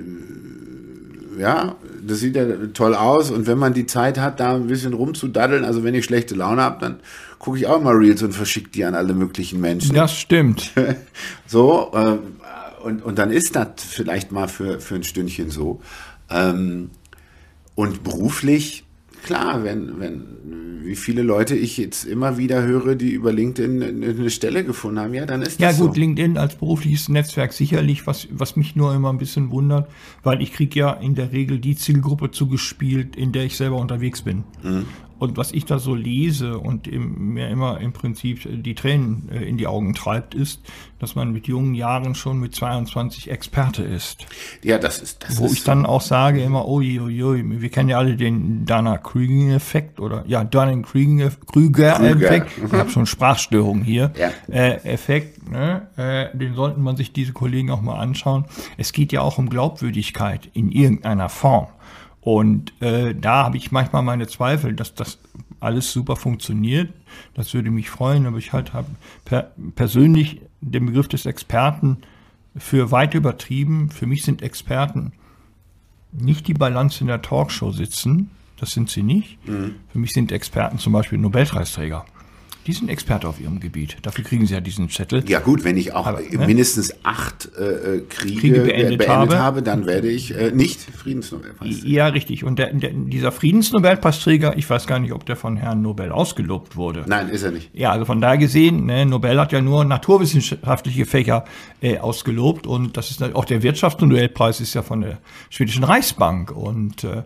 ja, das sieht ja toll aus, und wenn man die Zeit hat, da ein bisschen rumzudaddeln, also wenn ich schlechte Laune habe, dann gucke ich auch mal Reels und verschicke die an alle möglichen Menschen. Das stimmt. So, äh, und, und dann ist das vielleicht mal für, für ein Stündchen so. Ähm, und beruflich, klar, wenn, wenn, wie viele Leute ich jetzt immer wieder höre, die über LinkedIn eine Stelle gefunden haben, ja, dann ist das so. Ja gut, LinkedIn als berufliches Netzwerk sicherlich, was, was mich nur immer ein bisschen wundert, weil ich kriege ja in der Regel die Zielgruppe zugespielt, in der ich selber unterwegs bin. Mhm. Und was ich da so lese und im, mir immer im Prinzip die Tränen äh, in die Augen treibt, ist, dass man mit jungen Jahren schon mit zweiundzwanzig Experte ist. Ja, das ist das. Wo ist ich dann auch sage immer, ui, ui, ui, wir kennen ja alle den Dunning-Kruger-Effekt oder ja, Dunning-Kruger-Effekt. Ich habe schon Sprachstörungen hier. Ja. Äh, Effekt, ne? äh, den sollten man sich diese Kollegen auch mal anschauen. Es geht ja auch um Glaubwürdigkeit in irgendeiner Form. Und äh, da habe ich manchmal meine Zweifel, dass das alles super funktioniert. Das würde mich freuen, aber ich halt habe per, persönlich den Begriff des Experten für weit übertrieben. Für mich sind Experten nicht die Balance in der Talkshow sitzen, das sind sie nicht. Mhm. Für mich sind Experten zum Beispiel Nobelpreisträger. Die sind Experte auf ihrem Gebiet. Dafür kriegen sie ja diesen Zettel. Ja gut, wenn ich auch Aber, ne? mindestens acht äh, Kriege, Kriege beendet, beendet habe. habe, dann werde ich äh, nicht Friedensnobelpreisträger. Ja, richtig. Und der, der, dieser Friedensnobelpreisträger, ich weiß gar nicht, ob der von Herrn Nobel ausgelobt wurde. Nein, ist er nicht. Ja, also von daher gesehen, ne, Nobel hat ja nur naturwissenschaftliche Fächer äh, ausgelobt. Und das ist auch der Wirtschaftsnobelpreis ist ja von der schwedischen Reichsbank. Und äh,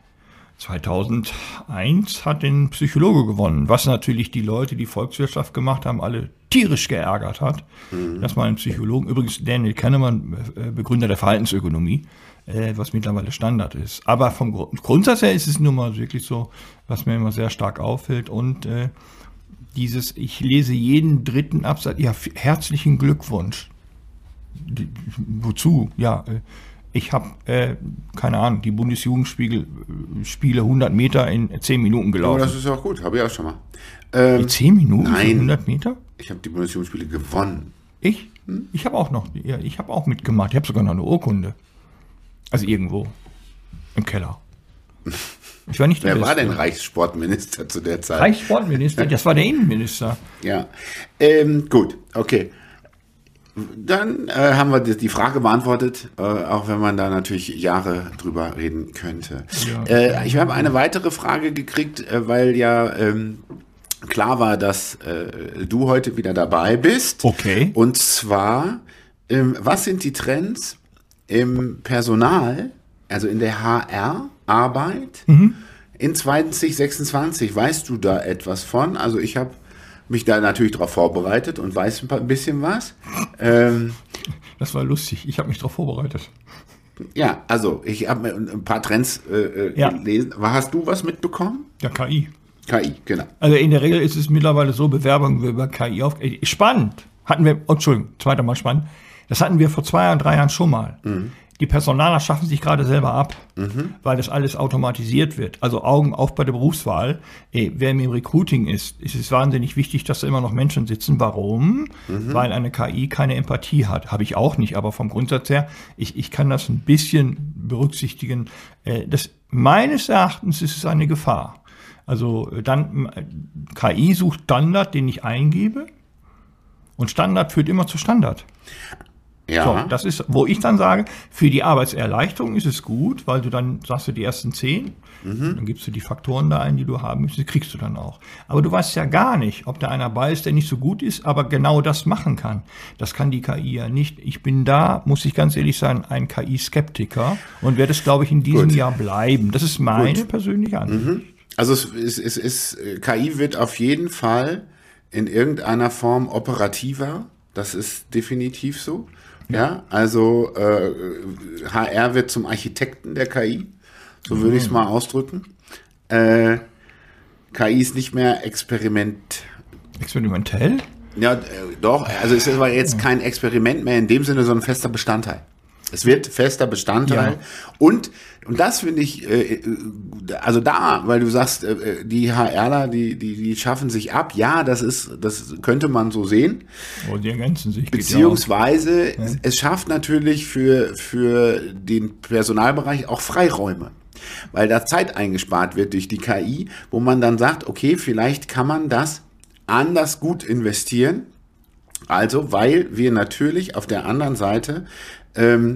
zweitausendeins hat den Psychologe gewonnen, was natürlich die Leute, die Volkswirtschaft gemacht haben, alle tierisch geärgert hat, mhm. dass man einen Psychologen, übrigens Daniel Kahneman, Begründer der Verhaltensökonomie, was mittlerweile Standard ist. Aber vom Grundsatz her ist es nun mal wirklich so, was mir immer sehr stark auffällt. Und äh, dieses, ich lese jeden dritten Absatz, ja, herzlichen Glückwunsch. Die, wozu? Ja, äh, Ich habe, äh, keine Ahnung, die Bundesjugendspiele Spiele hundert Meter in zehn Minuten gelaufen. Oh, das ist auch gut, habe ich auch schon mal. Ähm, in zehn Minuten? Nein. hundert Meter? Ich habe die Bundesjugendspiele gewonnen. Ich? Hm? Ich habe auch noch, ja, ich habe auch mitgemacht. Ich habe sogar noch eine Urkunde. Also irgendwo. Im Keller. Ich war nicht der Wer Beste. war denn Reichssportminister zu der Zeit? Reichssportminister? Das war der Innenminister. Ja. Ähm, gut, okay. Dann äh, haben wir die Frage beantwortet, äh, auch wenn man da natürlich Jahre drüber reden könnte. Ja. Äh, ich habe eine weitere Frage gekriegt, äh, weil ja ähm, klar war, dass äh, du heute wieder dabei bist. Okay. Und zwar, ähm, was sind die Trends im Personal, also in der H R-Arbeit mhm. in zwanzig sechsundzwanzig? Weißt du da etwas von? Also ich habe mich da natürlich darauf vorbereitet und weiß ein bisschen was. Ähm, das war lustig, ich habe mich darauf vorbereitet. Ja, also ich habe mir ein paar Trends äh, ja. gelesen. Hast du was mitbekommen? Ja, K I. K I, genau. Also in der Regel ist es mittlerweile so, Bewerbungen über K I auf... Spannend! Hatten wir, oh, Entschuldigung, zweiter Mal spannend. Das hatten wir vor zwei Jahren, drei Jahren schon mal. Mhm. die Personaler schaffen sich gerade selber ab, mhm. weil das alles automatisiert wird. Also Augen auf bei der Berufswahl. Ey, wer im Recruiting ist, ist es wahnsinnig wichtig, dass da immer noch Menschen sitzen. Warum? Mhm. Weil eine K I keine Empathie hat. Habe ich auch nicht, aber vom Grundsatz her, ich, ich kann das ein bisschen berücksichtigen. Äh, das, meines Erachtens ist es eine Gefahr. Also dann K I sucht Standard, den ich eingebe. Und Standard führt immer zu Standard. Ja. So, das ist, wo ich dann sage, für die Arbeitserleichterung ist es gut, weil du dann sagst du die ersten zehn, mhm. dann gibst du die Faktoren da ein, die du haben möchtest, die kriegst du dann auch. Aber du weißt ja gar nicht, ob da einer bei ist, der nicht so gut ist, aber genau das machen kann. Das kann die K I ja nicht. Ich bin da, muss ich ganz ehrlich sagen, ein K I-Skeptiker und werde es, glaube ich, in diesem gut. Jahr bleiben. Das ist meine gut. persönliche Ansicht. Mhm. Also es ist, es ist, K I wird auf jeden Fall in irgendeiner Form operativer. Das ist definitiv so. Ja, ja also äh, H R wird zum Architekten der K I. So würde ich es mal ausdrücken. Äh, K I ist nicht mehr Experiment. Experimentell? Ja, äh, doch. Also es ist aber jetzt kein Experiment mehr in dem Sinne, sondern fester Bestandteil. Es wird fester Bestandteil. Ja. Und, und das finde ich, äh, also da, weil du sagst, äh, die HRler, die, die, die schaffen sich ab. Ja, das ist, das könnte man so sehen. Oh, die ergänzen sich. Beziehungsweise, ja es, es schafft natürlich für, für den Personalbereich auch Freiräume. Weil da Zeit eingespart wird durch die K I, wo man dann sagt, okay, vielleicht kann man das anders gut investieren. Also, weil wir natürlich auf der anderen Seite ähm,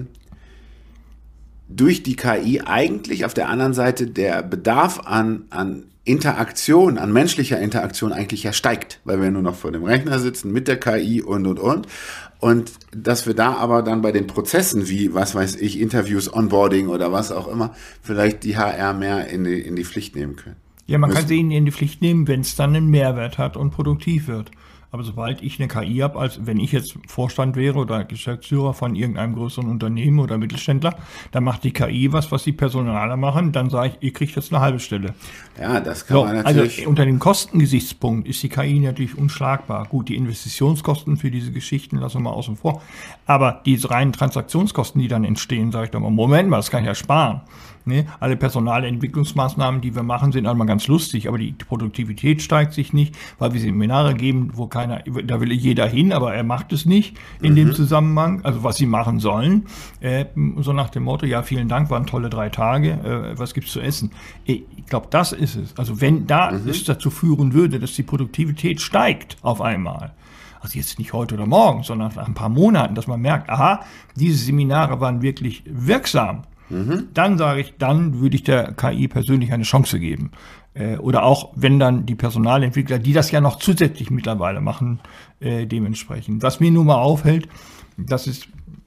durch die K I eigentlich auf der anderen Seite der Bedarf an, an Interaktion, an menschlicher Interaktion eigentlich ja steigt, weil wir nur noch vor dem Rechner sitzen mit der K I und, und, und. Und dass wir da aber dann bei den Prozessen wie, was weiß ich, Interviews, Onboarding oder was auch immer, vielleicht die H R mehr in die, in die Pflicht nehmen können. Ja, man Müssen. kann sie in die Pflicht nehmen, wenn es dann einen Mehrwert hat und produktiv wird. Aber sobald ich eine K I habe, als wenn ich jetzt Vorstand wäre oder Geschäftsführer von irgendeinem größeren Unternehmen oder Mittelständler, dann macht die K I was, was die Personaler machen, dann sage ich, ihr kriegt jetzt eine halbe Stelle. Ja, das kann so, man natürlich. Also unter dem Kostengesichtspunkt ist die K I natürlich unschlagbar. Gut, die Investitionskosten für diese Geschichten lassen wir mal außen vor. Aber diese reinen Transaktionskosten, die dann entstehen, sage ich doch mal, Moment mal, das kann ich ja sparen. Ne? Alle Personalentwicklungsmaßnahmen, die wir machen, sind einmal ganz lustig, aber die Produktivität steigt sich nicht, weil wir Seminare geben, wo keiner, da will jeder hin, aber er macht es nicht in mhm. dem Zusammenhang, also was sie machen sollen. Äh, so nach dem Motto, ja, vielen Dank, waren tolle drei Tage, äh, was gibt's zu essen? Ich glaube, das ist es. Also wenn da mhm. es dazu führen würde, dass die Produktivität steigt auf einmal, also jetzt nicht heute oder morgen, sondern nach ein paar Monaten, dass man merkt, aha, diese Seminare waren wirklich wirksam. Mhm. Dann sage ich, dann würde ich der K I persönlich eine Chance geben. Äh, oder auch, wenn dann die Personalentwickler, die das ja noch zusätzlich mittlerweile machen, äh, dementsprechend. Was mir nun mal auffällt, dass es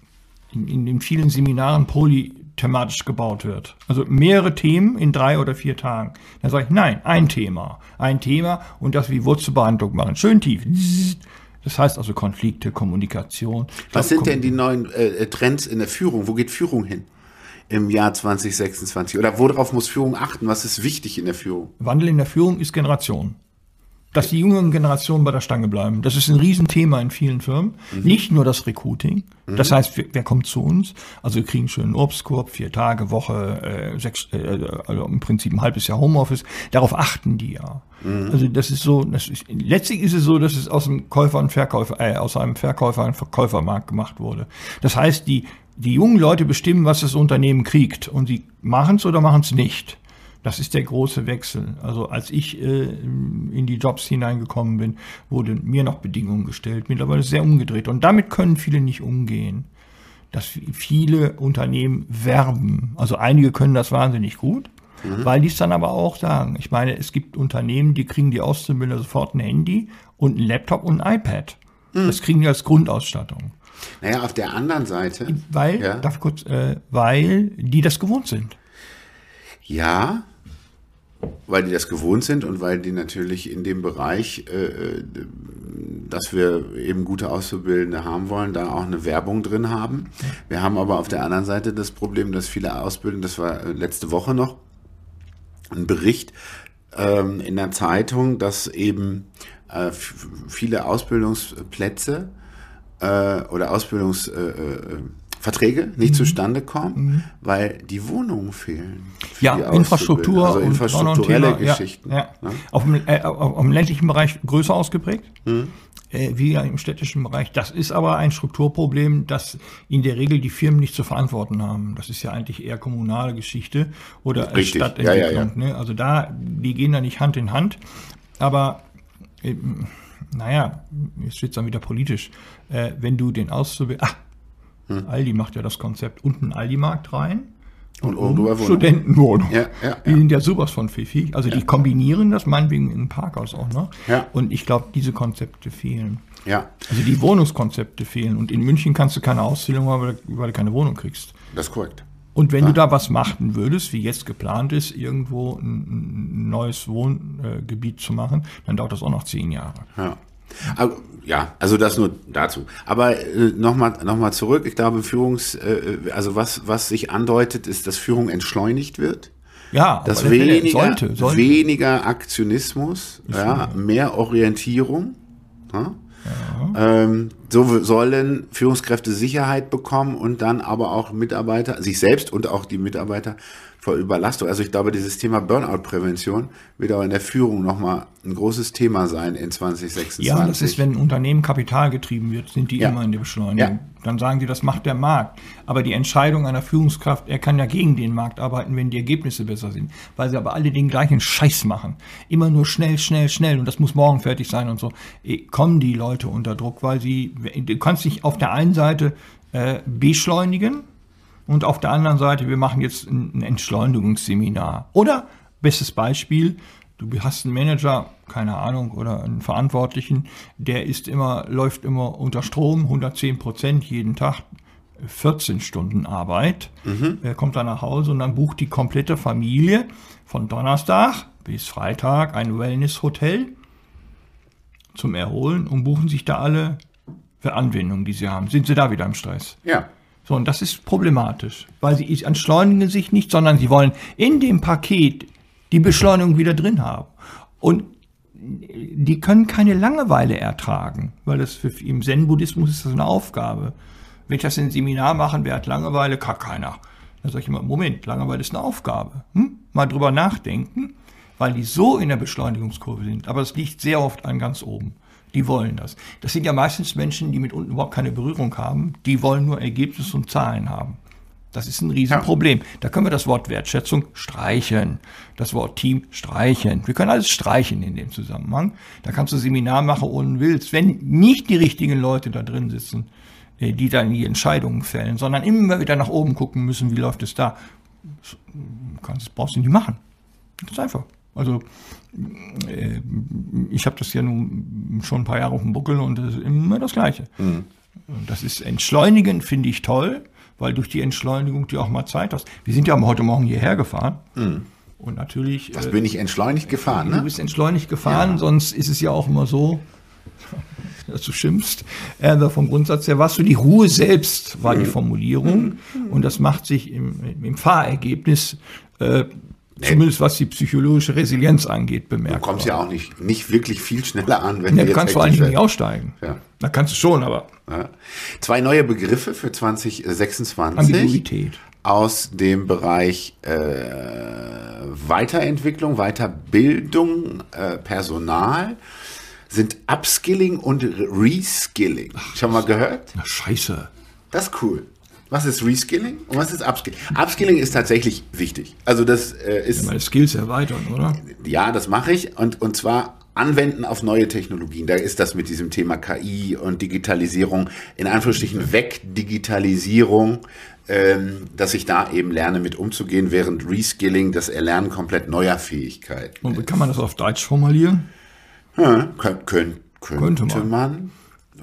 in, in den vielen Seminaren polythematisch gebaut wird. Also mehrere Themen in drei oder vier Tagen. Dann sage ich, nein, ein Thema. Ein Thema und das wie Wurzelbehandlung machen. Schön tief. Das heißt also Konflikte, Kommunikation. Was sind denn die neuen äh, Trends in der Führung? Wo geht Führung hin im Jahr zwanzig sechsundzwanzig? Oder worauf muss Führung achten? Was ist wichtig in der Führung? Wandel in der Führung ist Generation. Dass die jüngeren Generationen bei der Stange bleiben. Das ist ein Riesenthema in vielen Firmen. Mhm. Nicht nur das Recruiting. Mhm. Das heißt, wer, wer kommt zu uns? Also wir kriegen einen schönen Obstkorb, vier Tage, Woche, äh, sechs, äh, also im Prinzip ein halbes Jahr Homeoffice. Darauf achten die ja. Mhm. Also das ist so, das ist, letztlich ist es so, dass es aus dem Käufer und Verkäufer, äh, aus einem Verkäufer und Verkäufermarkt gemacht wurde. Das heißt, die, die jungen Leute bestimmen, was das Unternehmen kriegt. Und sie machen es oder machen es nicht. Das ist der große Wechsel. Also als ich äh, in die Jobs hineingekommen bin, wurden mir noch Bedingungen gestellt. Mittlerweile ist es sehr umgedreht. Und damit können viele nicht umgehen. Dass viele Unternehmen werben. Also einige können das wahnsinnig gut, mhm. weil die es dann aber auch sagen. Ich meine, es gibt Unternehmen, die kriegen die Auszubildender sofort ein Handy und ein Laptop und ein iPad. Mhm. Das kriegen die als Grundausstattung. Naja, auf der anderen Seite. Weil, ja. darf ich kurz, äh, weil die das gewohnt sind. Ja, weil die das gewohnt sind und weil die natürlich in dem Bereich, äh, dass wir eben gute Auszubildende haben wollen, da auch eine Werbung drin haben. Wir haben aber auf der anderen Seite das Problem, dass viele Ausbildende, das war letzte Woche noch ein Bericht ähm, in der Zeitung, dass eben äh, f- viele Ausbildungsplätze äh, oder Ausbildungsverträge Verträge nicht mhm. zustande kommen, mhm. weil die Wohnungen fehlen. Ja, Infrastruktur also und infrastrukturelle Thema, Geschichten. Ja, ja. Ne? Auf, dem, äh, auf dem ländlichen Bereich größer ausgeprägt, mhm. äh, wie im städtischen Bereich. Das ist aber ein Strukturproblem, das in der Regel die Firmen nicht zu verantworten haben. Das ist ja eigentlich eher kommunale Geschichte oder Richtig. Stadtentwicklung. Ja, ja, ja. Ne? Also da, die gehen da nicht Hand in Hand. Aber äh, naja, jetzt wird es dann wieder politisch. Äh, wenn du den Auszubildenden, ah, hm. Aldi macht ja das Konzept, unten Aldi-Markt rein und, und oben Studentenwohnung. Ja, ja, ja. Die sind ja sowas von pfiffig. Also ja. die kombinieren das meinetwegen im Parkhaus auch noch. Ja. Und ich glaube, diese Konzepte fehlen. Ja. Also die Wohnungskonzepte fehlen. Und in München kannst du keine Auszählung machen, weil, weil du keine Wohnung kriegst. Das ist korrekt. Und wenn ja. du da was machen würdest, wie jetzt geplant ist, irgendwo ein, ein neues Wohngebiet äh, zu machen, dann dauert das auch noch zehn Jahre. Ja. Aber, ja, also das nur dazu. Aber äh, nochmal noch mal zurück. Ich glaube, Führungs, äh, also was, was sich andeutet, ist, dass Führung entschleunigt wird. Ja, dass weniger, sollte, sollte. weniger Aktionismus, ja, mehr Orientierung. Ja? Ja. Ähm, so sollen Führungskräfte Sicherheit bekommen und dann aber auch Mitarbeiter, sich selbst und auch die Mitarbeiter vor Überlastung. Also ich glaube, dieses Thema Burnout-Prävention wird auch in der Führung nochmal ein großes Thema sein in zwanzig sechsundzwanzig. Ja, das ist, wenn ein Unternehmen kapitalgetrieben wird, sind die ja. immer in der Beschleunigung. Ja. Dann sagen die, das macht der Markt. Aber die Entscheidung einer Führungskraft, er kann ja gegen den Markt arbeiten, wenn die Ergebnisse besser sind. Weil sie aber alle den gleichen Scheiß machen. Immer nur schnell, schnell, schnell und das muss morgen fertig sein und so. Kommen die Leute unter Druck, weil sie, du kannst dich auf der einen Seite äh, beschleunigen, und auf der anderen Seite, wir machen jetzt ein Entschleunigungsseminar. Oder, bestes Beispiel, du hast einen Manager, keine Ahnung, oder einen Verantwortlichen, der ist immer, läuft immer unter Strom, hundertzehn Prozent jeden Tag, vierzehn Stunden Arbeit. Mhm. Er kommt dann nach Hause und dann bucht die komplette Familie von Donnerstag bis Freitag ein Wellness-Hotel zum Erholen und buchen sich da alle für Anwendungen, die sie haben. Sind sie da wieder im Stress? Ja. So, und das ist problematisch, weil sie entschleunigen sich nicht, sondern sie wollen in dem Paket die Beschleunigung wieder drin haben. Und die können keine Langeweile ertragen, weil das für, im Zen-Buddhismus ist das eine Aufgabe. Wenn ich das in einem Seminar mache, wer hat Langeweile? Kann keiner. Dann sage ich immer, Moment, Langeweile ist eine Aufgabe. Hm? Mal drüber nachdenken, weil die so in der Beschleunigungskurve sind. Aber es liegt sehr oft an ganz oben. Die wollen das. Das sind ja meistens Menschen, die mit unten überhaupt keine Berührung haben. Die wollen nur Ergebnisse und Zahlen haben. Das ist ein Riesenproblem. Ja. Da können wir das Wort Wertschätzung streichen. Das Wort Team streichen. Wir können alles streichen in dem Zusammenhang. Da kannst du Seminar machen, ohne willst. Wenn nicht die richtigen Leute da drin sitzen, die dann die Entscheidungen fällen, sondern immer wieder nach oben gucken müssen, wie läuft es da. Das brauchst du nicht machen. Das ist einfach. Also ich habe das ja nun schon ein paar Jahre auf dem Buckel und das ist immer das Gleiche. Mhm. Das ist Entschleunigen, finde ich toll, weil durch die Entschleunigung du auch mal Zeit hast. Wir sind ja heute Morgen hierher gefahren mhm. und natürlich... Das bin ich entschleunigt gefahren, ne? Du bist entschleunigt gefahren, ja. Sonst ist es ja auch immer so, dass du schimpfst. Äh, vom Grundsatz her warst du die Ruhe selbst, war mhm. die Formulierung mhm. und das macht sich im, im Fahrergebnis... Äh, Nee. Zumindest was die psychologische Resilienz angeht, bemerkt. Du kommst ja auch nicht, nicht wirklich viel schneller an, wenn ja, du jetzt kannst vor allem nicht aussteigen. Ja. Da kannst du schon, aber... Ja. Zwei neue Begriffe für zwanzig sechsundzwanzig. Ambiguität. Aus dem Bereich äh, Weiterentwicklung, Weiterbildung, äh, Personal sind Upskilling und Reskilling. Ach, schon mal gehört? Na, scheiße. Das ist cool. Was ist Reskilling und was ist Upskilling? Upskilling ist tatsächlich wichtig. Also das äh, ist... Ja, meine Skills erweitern, oder? Ja, das mache ich. Und, und zwar anwenden auf neue Technologien. Da ist das mit diesem Thema K I und Digitalisierung, in Anführungsstrichen Wegdigitalisierung, ähm, dass ich da eben lerne, mit umzugehen, während Reskilling das Erlernen komplett neuer Fähigkeiten. Und wie kann man das auf Deutsch formulieren? Ja, könnt, könnt, könnte, könnte man.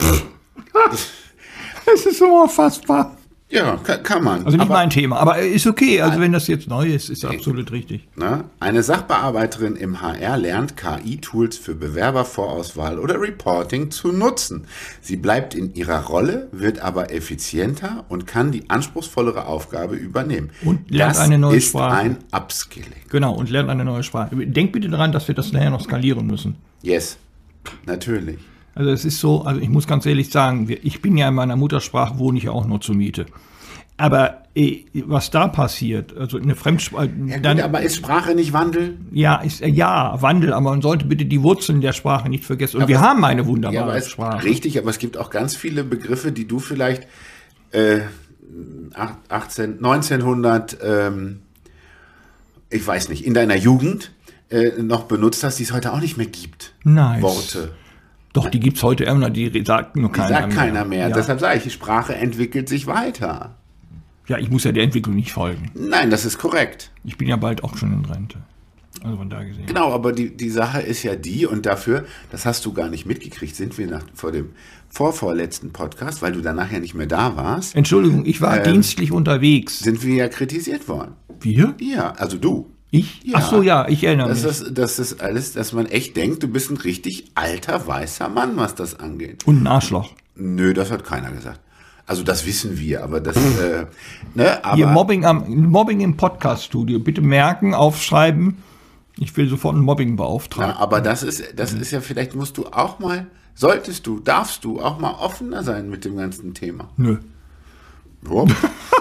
Es ist so unfassbar. Ja, kann, kann man. Also nicht aber, mein Thema, aber ist okay. Also wenn das jetzt neu ist, ist absolut richtig. Na, eine Sachbearbeiterin im H R lernt K I-Tools für Bewerbervorauswahl oder Reporting zu nutzen. Sie bleibt in ihrer Rolle, wird aber effizienter und kann die anspruchsvollere Aufgabe übernehmen. Und lernt das eine neue Sprache. Das ist ein Upskilling. Genau, und lernt eine neue Sprache. Denk bitte daran, dass wir das nachher noch skalieren müssen. Yes, natürlich. Also es ist so, also ich muss ganz ehrlich sagen, ich bin ja in meiner Muttersprache, wohne ich ja auch nur zur Miete. Aber äh, was da passiert, also eine Fremdsprache. Ja, dann, gut, aber ist Sprache nicht Wandel? ja, ist, äh, ja, Wandel, aber man sollte bitte die Wurzeln der Sprache nicht vergessen. Und Aber wir es- haben eine Ja, wunderbare aber es, Sprache. richtig, aber es gibt auch ganz viele Begriffe, die du vielleicht äh, achtzehn, neunzehnhundert, ähm, ich weiß nicht, in deiner Jugend äh, noch benutzt hast, die es heute auch nicht mehr gibt. Nice. Worte. Doch, die gibt es heute immer noch, die sagt nur Die keiner sagt mehr. keiner mehr. Ja. Deshalb sage ich, die Sprache entwickelt sich weiter. ja, ich muss ja der Entwicklung nicht folgen. Nein, das ist korrekt. Ich bin ja bald auch schon in Rente. Also von da gesehen. Genau, aber die, die Sache ist ja die, und dafür, das hast du gar nicht mitgekriegt, sind wir nach, vor dem vorvorletzten Podcast, weil du danach ja nicht mehr da warst, Entschuldigung, ich war Ähm, dienstlich unterwegs. sind wir ja kritisiert worden. Wir? Ja, also du. Ich? Ja. Ach so, ja, ich erinnere Das mich. ist, das ist alles, dass man echt denkt, du bist ein richtig alter, weißer Mann, was das angeht. Und ein Arschloch. Nö, das hat keiner gesagt. Also das wissen wir, aber das, äh, ne, aber... Hier Mobbing, am, Mobbing im Podcast-Studio. Bitte merken, aufschreiben. Ich will sofort einen Mobbing-Beauftragten. Ja, aber das ist, das ist ja, vielleicht musst du auch mal, solltest du, darfst du auch mal offener sein mit dem ganzen Thema. Nö. Wow.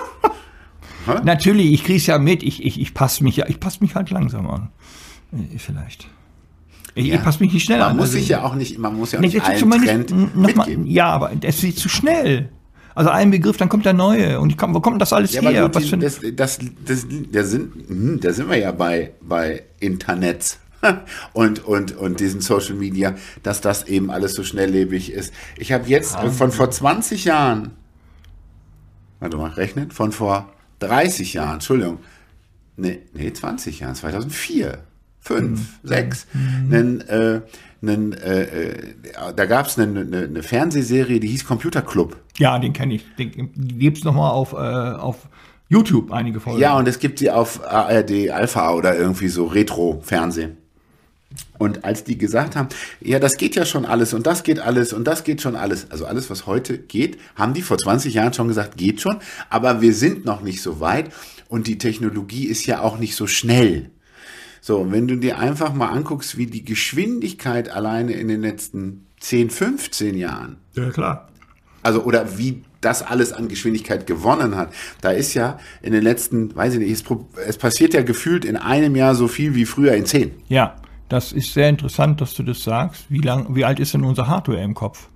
Natürlich, ich krieg's ja mit. Ich, ich, ich passe mich ja, ich passe mich halt langsam an. Äh, Vielleicht. Ich, Ja. ich passe mich nicht schnell Man an. muss Also- sich ja auch nicht, man muss ja auch Nee, nicht das ist allen zumindest Trend noch mal, mitgeben. ja, aber das ist zu schnell. Also ein Begriff, dann kommt der neue. Und ich komm, wo kommt das alles Ja, aber her? gut, Was die- für ein, das, das, das, da sind, hm, da sind wir ja bei, bei Internet und, und, und diesen Social Media, dass das eben alles so schnelllebig ist. Ich habe jetzt äh, von vor zwanzig Jahren, warte mal, rechnen, von vor dreißig Jahren, Entschuldigung, nee, nee zwanzig Jahren, zweitausendvier, fünf, sechs, einen, äh, einen, äh, äh, da gab es eine, eine, eine Fernsehserie, die hieß Computer Club. ja, den kenne ich. Den, die gibt's noch mal auf, äh, auf YouTube, einige Folgen. Ja, und es gibt sie auf A R D Alpha oder irgendwie so Retro-Fernsehen. Und als die gesagt haben, ja, das geht ja schon alles und das geht alles und das geht schon alles, also alles, was heute geht, haben die vor zwanzig Jahren schon gesagt, geht schon, aber wir sind noch nicht so weit und die Technologie ist ja auch nicht so schnell. So, und wenn du dir einfach mal anguckst, wie die Geschwindigkeit alleine in den letzten zehn, fünfzehn Jahren, Ja, klar. also oder wie das alles an Geschwindigkeit gewonnen hat. Da ist ja in den letzten, weiß ich nicht, es, pro- es passiert ja gefühlt in einem Jahr so viel wie früher in zehn. Ja, das ist sehr interessant, dass du das sagst. Wie lang, wie alt ist denn unser Hardware im Kopf?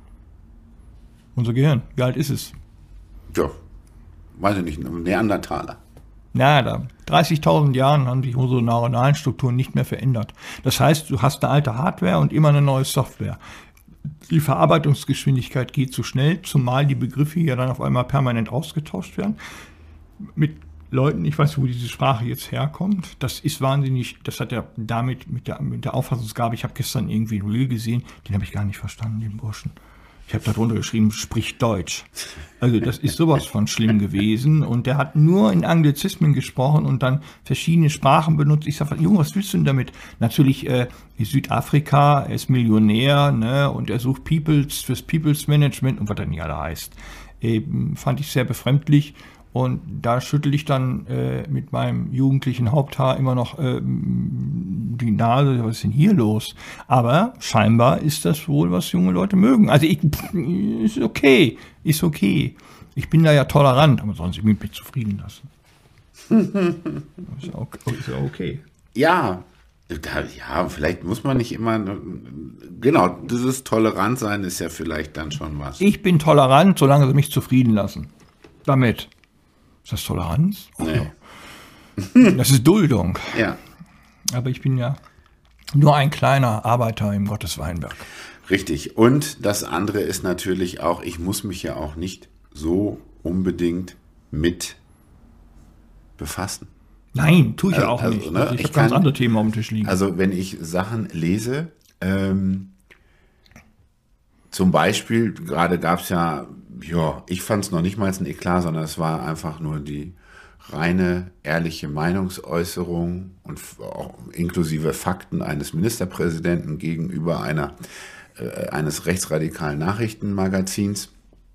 Unser Gehirn, wie alt ist es? Ja, weiß ich nicht, ein Neandertaler. Na, da dreißigtausend Jahren haben sich unsere neuronalen Strukturen nicht mehr verändert. Das heißt, du hast eine alte Hardware und immer eine neue Software. Die Verarbeitungsgeschwindigkeit geht zu schnell, zumal die Begriffe ja dann auf einmal permanent ausgetauscht werden. Mit Leuten, ich weiß nicht, wo diese Sprache jetzt herkommt, das ist wahnsinnig, das hat ja damit, mit der, mit der Auffassungsgabe, ich habe gestern irgendwie ein Reel gesehen, den habe ich gar nicht verstanden, den Burschen. Ich habe darunter geschrieben, spricht Deutsch. Also das ist sowas von schlimm gewesen. Und der hat nur in Anglizismen gesprochen und dann verschiedene Sprachen benutzt. Ich sage, Junge, was willst du denn damit? Natürlich äh, Südafrika, er ist Millionär, ne, und er sucht Peoples fürs Peoples Management und was das nicht alle heißt. Eben, fand ich sehr befremdlich. Und da schüttel ich dann äh, mit meinem jugendlichen Haupthaar immer noch ähm, die Nase, was ist denn hier los? Aber scheinbar ist das wohl, was junge Leute mögen. Also ich, pff, ist okay, ist okay. Ich bin da ja tolerant, aber sonst ich mich mit zufrieden lassen. Ist ja okay. Ist ja okay. Ja, da, ja, vielleicht muss man nicht immer, genau, dieses Tolerant sein ist ja vielleicht dann schon was. Ich bin tolerant, solange sie mich zufrieden lassen. Damit. Ist das Toleranz? Nee. Das ist Duldung. Ja, Aber ich bin ja nur ein kleiner Arbeiter im Gottes Weinberg. richtig. Und das andere ist natürlich auch, ich muss mich ja auch nicht so unbedingt mit befassen. Nein, tue ich ja Also- auch also, nicht. ne, Also ich ich habe ganz kann- andere Themen auf dem Tisch liegen. Also wenn ich Sachen lese, ähm, zum Beispiel, gerade gab es ja, ja, ich fand es noch nicht mal ein Eklat, sondern es war einfach nur die reine, ehrliche Meinungsäußerung und f- auch inklusive Fakten eines Ministerpräsidenten gegenüber einer, äh, eines rechtsradikalen Nachrichtenmagazins.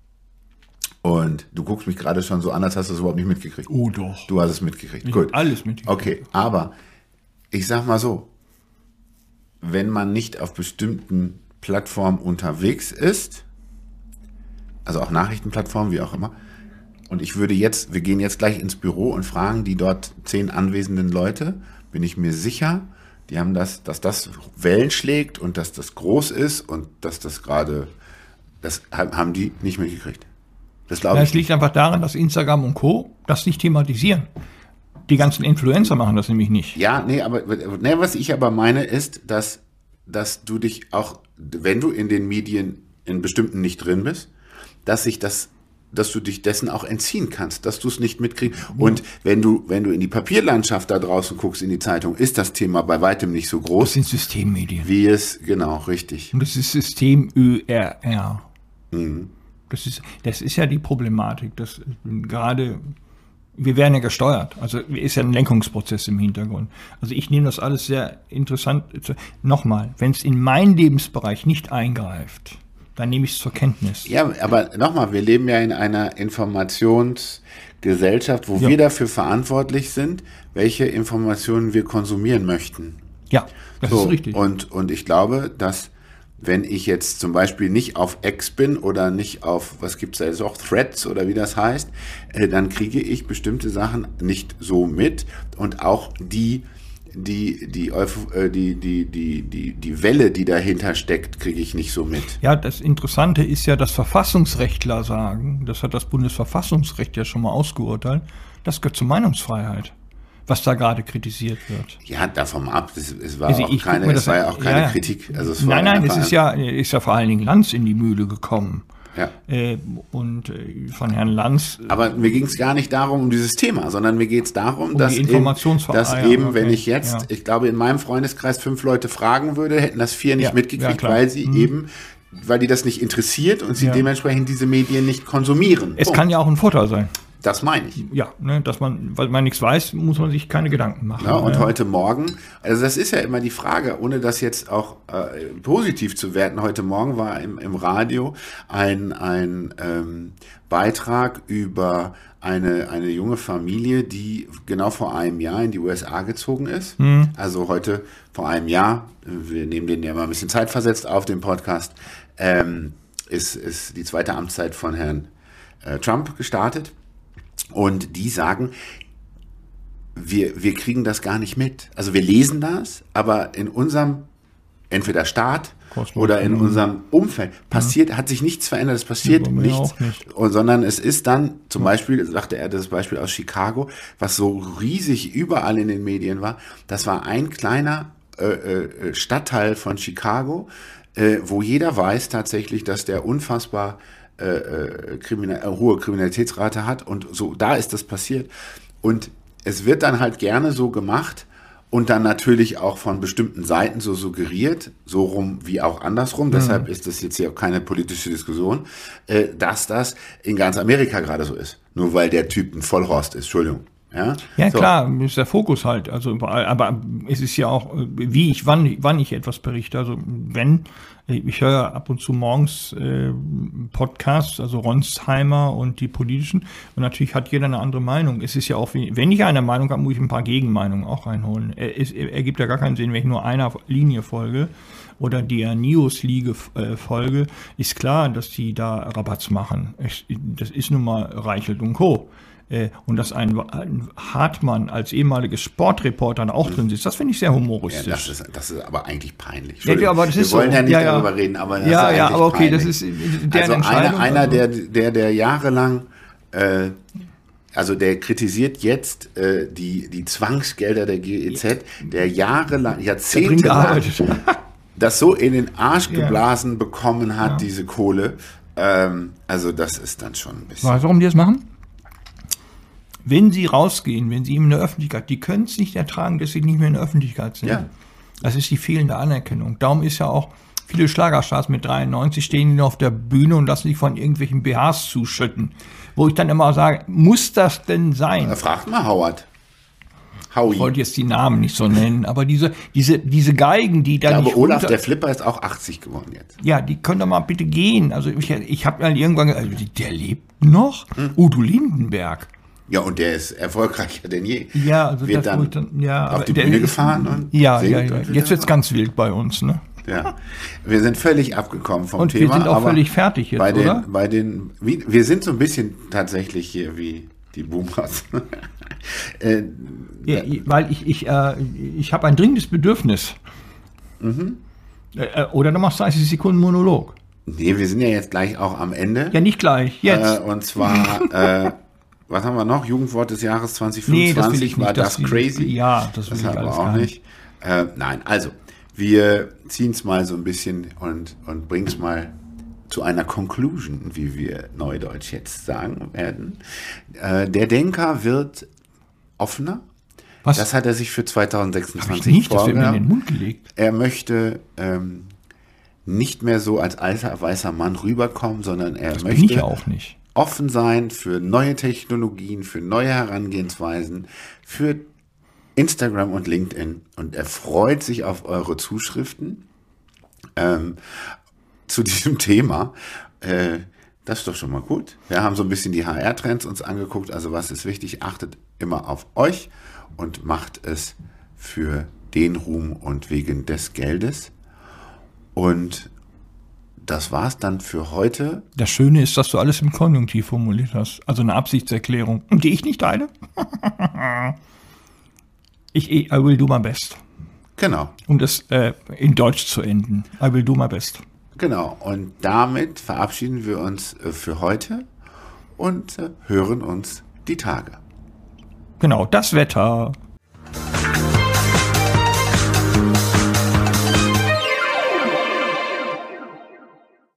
Und du guckst mich gerade schon so an, als hast du es überhaupt nicht mitgekriegt. oh doch. Du hast es mitgekriegt. Ich Gut. hab alles mitgekriegt. Okay, aber ich sag mal so, wenn man nicht auf bestimmten Plattformen unterwegs ist, also auch Nachrichtenplattformen, wie auch immer, Und ich würde jetzt, wir gehen jetzt gleich ins Büro und fragen die dort zehn anwesenden Leute, bin ich mir sicher, die haben das, dass das Wellen schlägt und dass das groß ist und dass das gerade, das haben die nicht mitgekriegt. Das glaube ja, ich. Es liegt einfach daran, dass Instagram und Co. das nicht thematisieren. Die ganzen Influencer machen das nämlich nicht. Ja, nee, aber nee, was ich aber meine ist, dass, dass du dich auch, wenn du in den Medien in bestimmten nicht drin bist, dass sich das, dass du dich dessen auch entziehen kannst, dass du es nicht mitkriegst. Und wenn du, wenn du in die Papierlandschaft da draußen guckst, in die Zeitung, ist das Thema bei weitem nicht so groß. Das sind Systemmedien. Wie es, genau, richtig. Und das ist System Ö R R. Mhm. Das ist, das ist ja die Problematik, dass gerade, wir werden ja gesteuert, also ist ja ein Lenkungsprozess im Hintergrund. Also ich nehme das alles sehr interessant. Nochmal, wenn es in meinen Lebensbereich nicht eingreift, dann nehme ich es zur Kenntnis. Ja, aber nochmal, wir leben ja in einer Informationsgesellschaft, wo ja. wir dafür verantwortlich sind, welche Informationen wir konsumieren möchten. Ja, das so, ist richtig. Und, und ich glaube, dass wenn ich jetzt zum Beispiel nicht auf X bin oder nicht auf, was gibt es da jetzt auch, Threads oder wie das heißt, äh, dann kriege ich bestimmte Sachen nicht so mit und auch die, die, die, die, die, die, die, die Welle, die dahinter steckt, kriege ich nicht so mit. Ja, das Interessante ist ja, dass Verfassungsrechtler sagen, das hat das Bundesverfassungsrecht ja schon mal ausgeurteilt, das gehört zur Meinungsfreiheit, was da gerade kritisiert wird. Ja, davon ab, es, es war, Also auch ich guck keine, mir es das war an- ja auch keine ja. Kritik. Also es war Nein, nein, es einfach ist ja, ist ja vor allen Dingen Lanz in die Mühle gekommen. Ja. Äh, und äh, von Herrn Lanz. Aber mir ging es gar nicht darum, um dieses Thema, sondern mir geht es darum, Um dass die eben, Informationsver- dass ah, ja, eben okay, wenn ich jetzt, ja. ich glaube, in meinem Freundeskreis fünf Leute fragen würde, hätten das vier nicht Ja, mitgekriegt, ja, klar. weil sie Mhm. eben, weil die das nicht interessiert und sie Ja. dementsprechend diese Medien nicht konsumieren. Es Punkt. kann ja auch ein Vorteil sein. Das meine ich. Ja, ne, dass man, weil man nichts weiß, muss man sich keine Gedanken machen. Ja, und Ja. heute Morgen, also das ist ja immer die Frage, ohne das jetzt auch äh, positiv zu werten, heute Morgen war im, im Radio ein, ein ähm, Beitrag über eine, eine junge Familie, die genau vor einem Jahr in die U S A gezogen ist. Mhm. Also heute vor einem Jahr, wir nehmen den ja mal ein bisschen zeitversetzt auf dem Podcast, ähm, ist, ist die zweite Amtszeit von Herrn äh, Trump gestartet. Und die sagen, wir, wir kriegen das gar nicht mit. Also wir lesen das, aber in unserem, entweder Staat Kosmos. oder in Mhm. unserem Umfeld passiert, hat sich nichts verändert, es passiert Ja, bei mir nichts. auch nicht. Und, sondern es ist dann, zum Beispiel, sagte er das Beispiel aus Chicago, was so riesig überall in den Medien war, das war ein kleiner äh, äh, Stadtteil von Chicago, äh, wo jeder weiß tatsächlich, dass der unfassbar äh, äh, kriminal, äh, hohe Kriminalitätsrate hat und so, da ist das passiert. Und es wird dann halt gerne so gemacht und dann natürlich auch von bestimmten Seiten so suggeriert, so rum wie auch andersrum, Mhm. deshalb ist das jetzt hier auch keine politische Diskussion, äh, dass das in ganz Amerika gerade so ist. Nur weil der Typ ein Vollhorst ist, Entschuldigung. Ja, Ja, so. klar, ist der Fokus halt. Also überall, aber es ist ja auch, wie ich, wann, wann ich etwas berichte. Also wenn, ich höre ab und zu morgens äh, Podcasts, also Ronsheimer und die politischen, und natürlich hat jeder eine andere Meinung. Es ist ja auch, wenn ich eine Meinung habe, muss ich ein paar Gegenmeinungen auch reinholen. Es ergibt ja gar keinen Sinn, wenn ich nur einer Linie folge oder der News-Liga äh, folge, ist klar, dass die da Rabatz machen. Es, das ist nun mal Reichelt und Co. Und dass ein, ein Hartmann als ehemaliges Sportreporter da auch drin sitzt, das finde ich sehr Ja, humoristisch. das, ist, das ist aber eigentlich peinlich. Ja, ja, aber das Wir ist wollen so. ja nicht Ja, ja. darüber reden, aber das Ja, ist ja, eigentlich aber okay, peinlich. das ist deren also Entscheidung, einer, einer also. der, der, der jahrelang, äh, also der kritisiert jetzt äh, die, die Zwangsgelder der G E Z, der jahrelang, drin jahrzehntelang gearbeitet. das so in den Arsch Ja. geblasen bekommen hat, Ja. diese Kohle. Ähm, also das ist dann schon ein bisschen... Weißt du, warum die das machen? Wenn sie rausgehen, wenn sie in der Öffentlichkeit, die können es nicht ertragen, dass sie nicht mehr in der Öffentlichkeit sind. Ja. Das ist die fehlende Anerkennung. Darum ist ja auch, viele Schlagerstars mit dreiundneunzig stehen auf der Bühne und lassen sich von irgendwelchen B Hs zuschütten. Wo ich dann immer sage, muss das denn sein? Da fragt mal Howard. Howie. Ich wollte jetzt die Namen nicht so nennen, aber diese, diese, diese Geigen, die da Ich glaube, nicht Olaf, runter- der Flipper, ist auch achtzig geworden jetzt. Ja, die können doch mal bitte gehen. Also ich, ich habe dann irgendwann gesagt, also der lebt noch? Hm. Udo Lindenberg. Ja, und der ist erfolgreicher denn je. Ja, also Wird das, wo dann, ich dann ja, auf aber die der- Bühne gefahren und Ja, singt ja, und ja. wieder Jetzt wird's raus. ganz wild bei uns, ne? Ja, wir sind völlig abgekommen vom Und Thema. wir sind auch aber völlig fertig jetzt, bei den, oder? Bei den, wie, wir sind so ein bisschen tatsächlich hier wie die Boomers. äh, Ja, weil ich, ich, äh, ich habe ein dringendes Bedürfnis. Mhm. Äh, oder du machst dreißig Sekunden Monolog. Nee, wir sind ja jetzt gleich auch am Ende. Ja, nicht gleich, jetzt. Äh, und zwar, äh, was haben wir noch? Jugendwort des Jahres zwanzig fünfundzwanzig Nee, das will ich nicht, war das, das- crazy? ja, das will das ich haben wir alles auch gar nicht. Äh, nein, also, wir ziehen es mal so ein bisschen und, und bringen es mal zu einer Conclusion, wie wir neudeutsch jetzt sagen werden. Äh, der Denker wird offener. Was? Das hat er sich für Hab ich zweitausendsechsundzwanzig nicht, das wird mir in vorgenommen. den Mund gelegt. Er möchte ähm, nicht mehr so als alter weißer Mann rüberkommen, sondern er Das bin möchte ich ja auch nicht. offen sein für neue Technologien, für neue Herangehensweisen, für Instagram und LinkedIn. Und er freut sich auf eure Zuschriften ähm, zu diesem Thema. Äh, das ist doch schon mal gut. Wir haben so ein bisschen die H R-Trends uns angeguckt. Also was ist wichtig? Achtet immer auf euch und macht es für den Ruhm und wegen des Geldes. Und das war's dann für heute. Das Schöne ist, dass du alles im Konjunktiv formuliert hast. Also eine Absichtserklärung, die ich nicht teile. ich, I will do my best. Genau. Um das äh, in Deutsch zu enden. I will do my best. Genau, und damit verabschieden wir uns äh, für heute und äh, hören uns die Tage. Genau, das Wetter.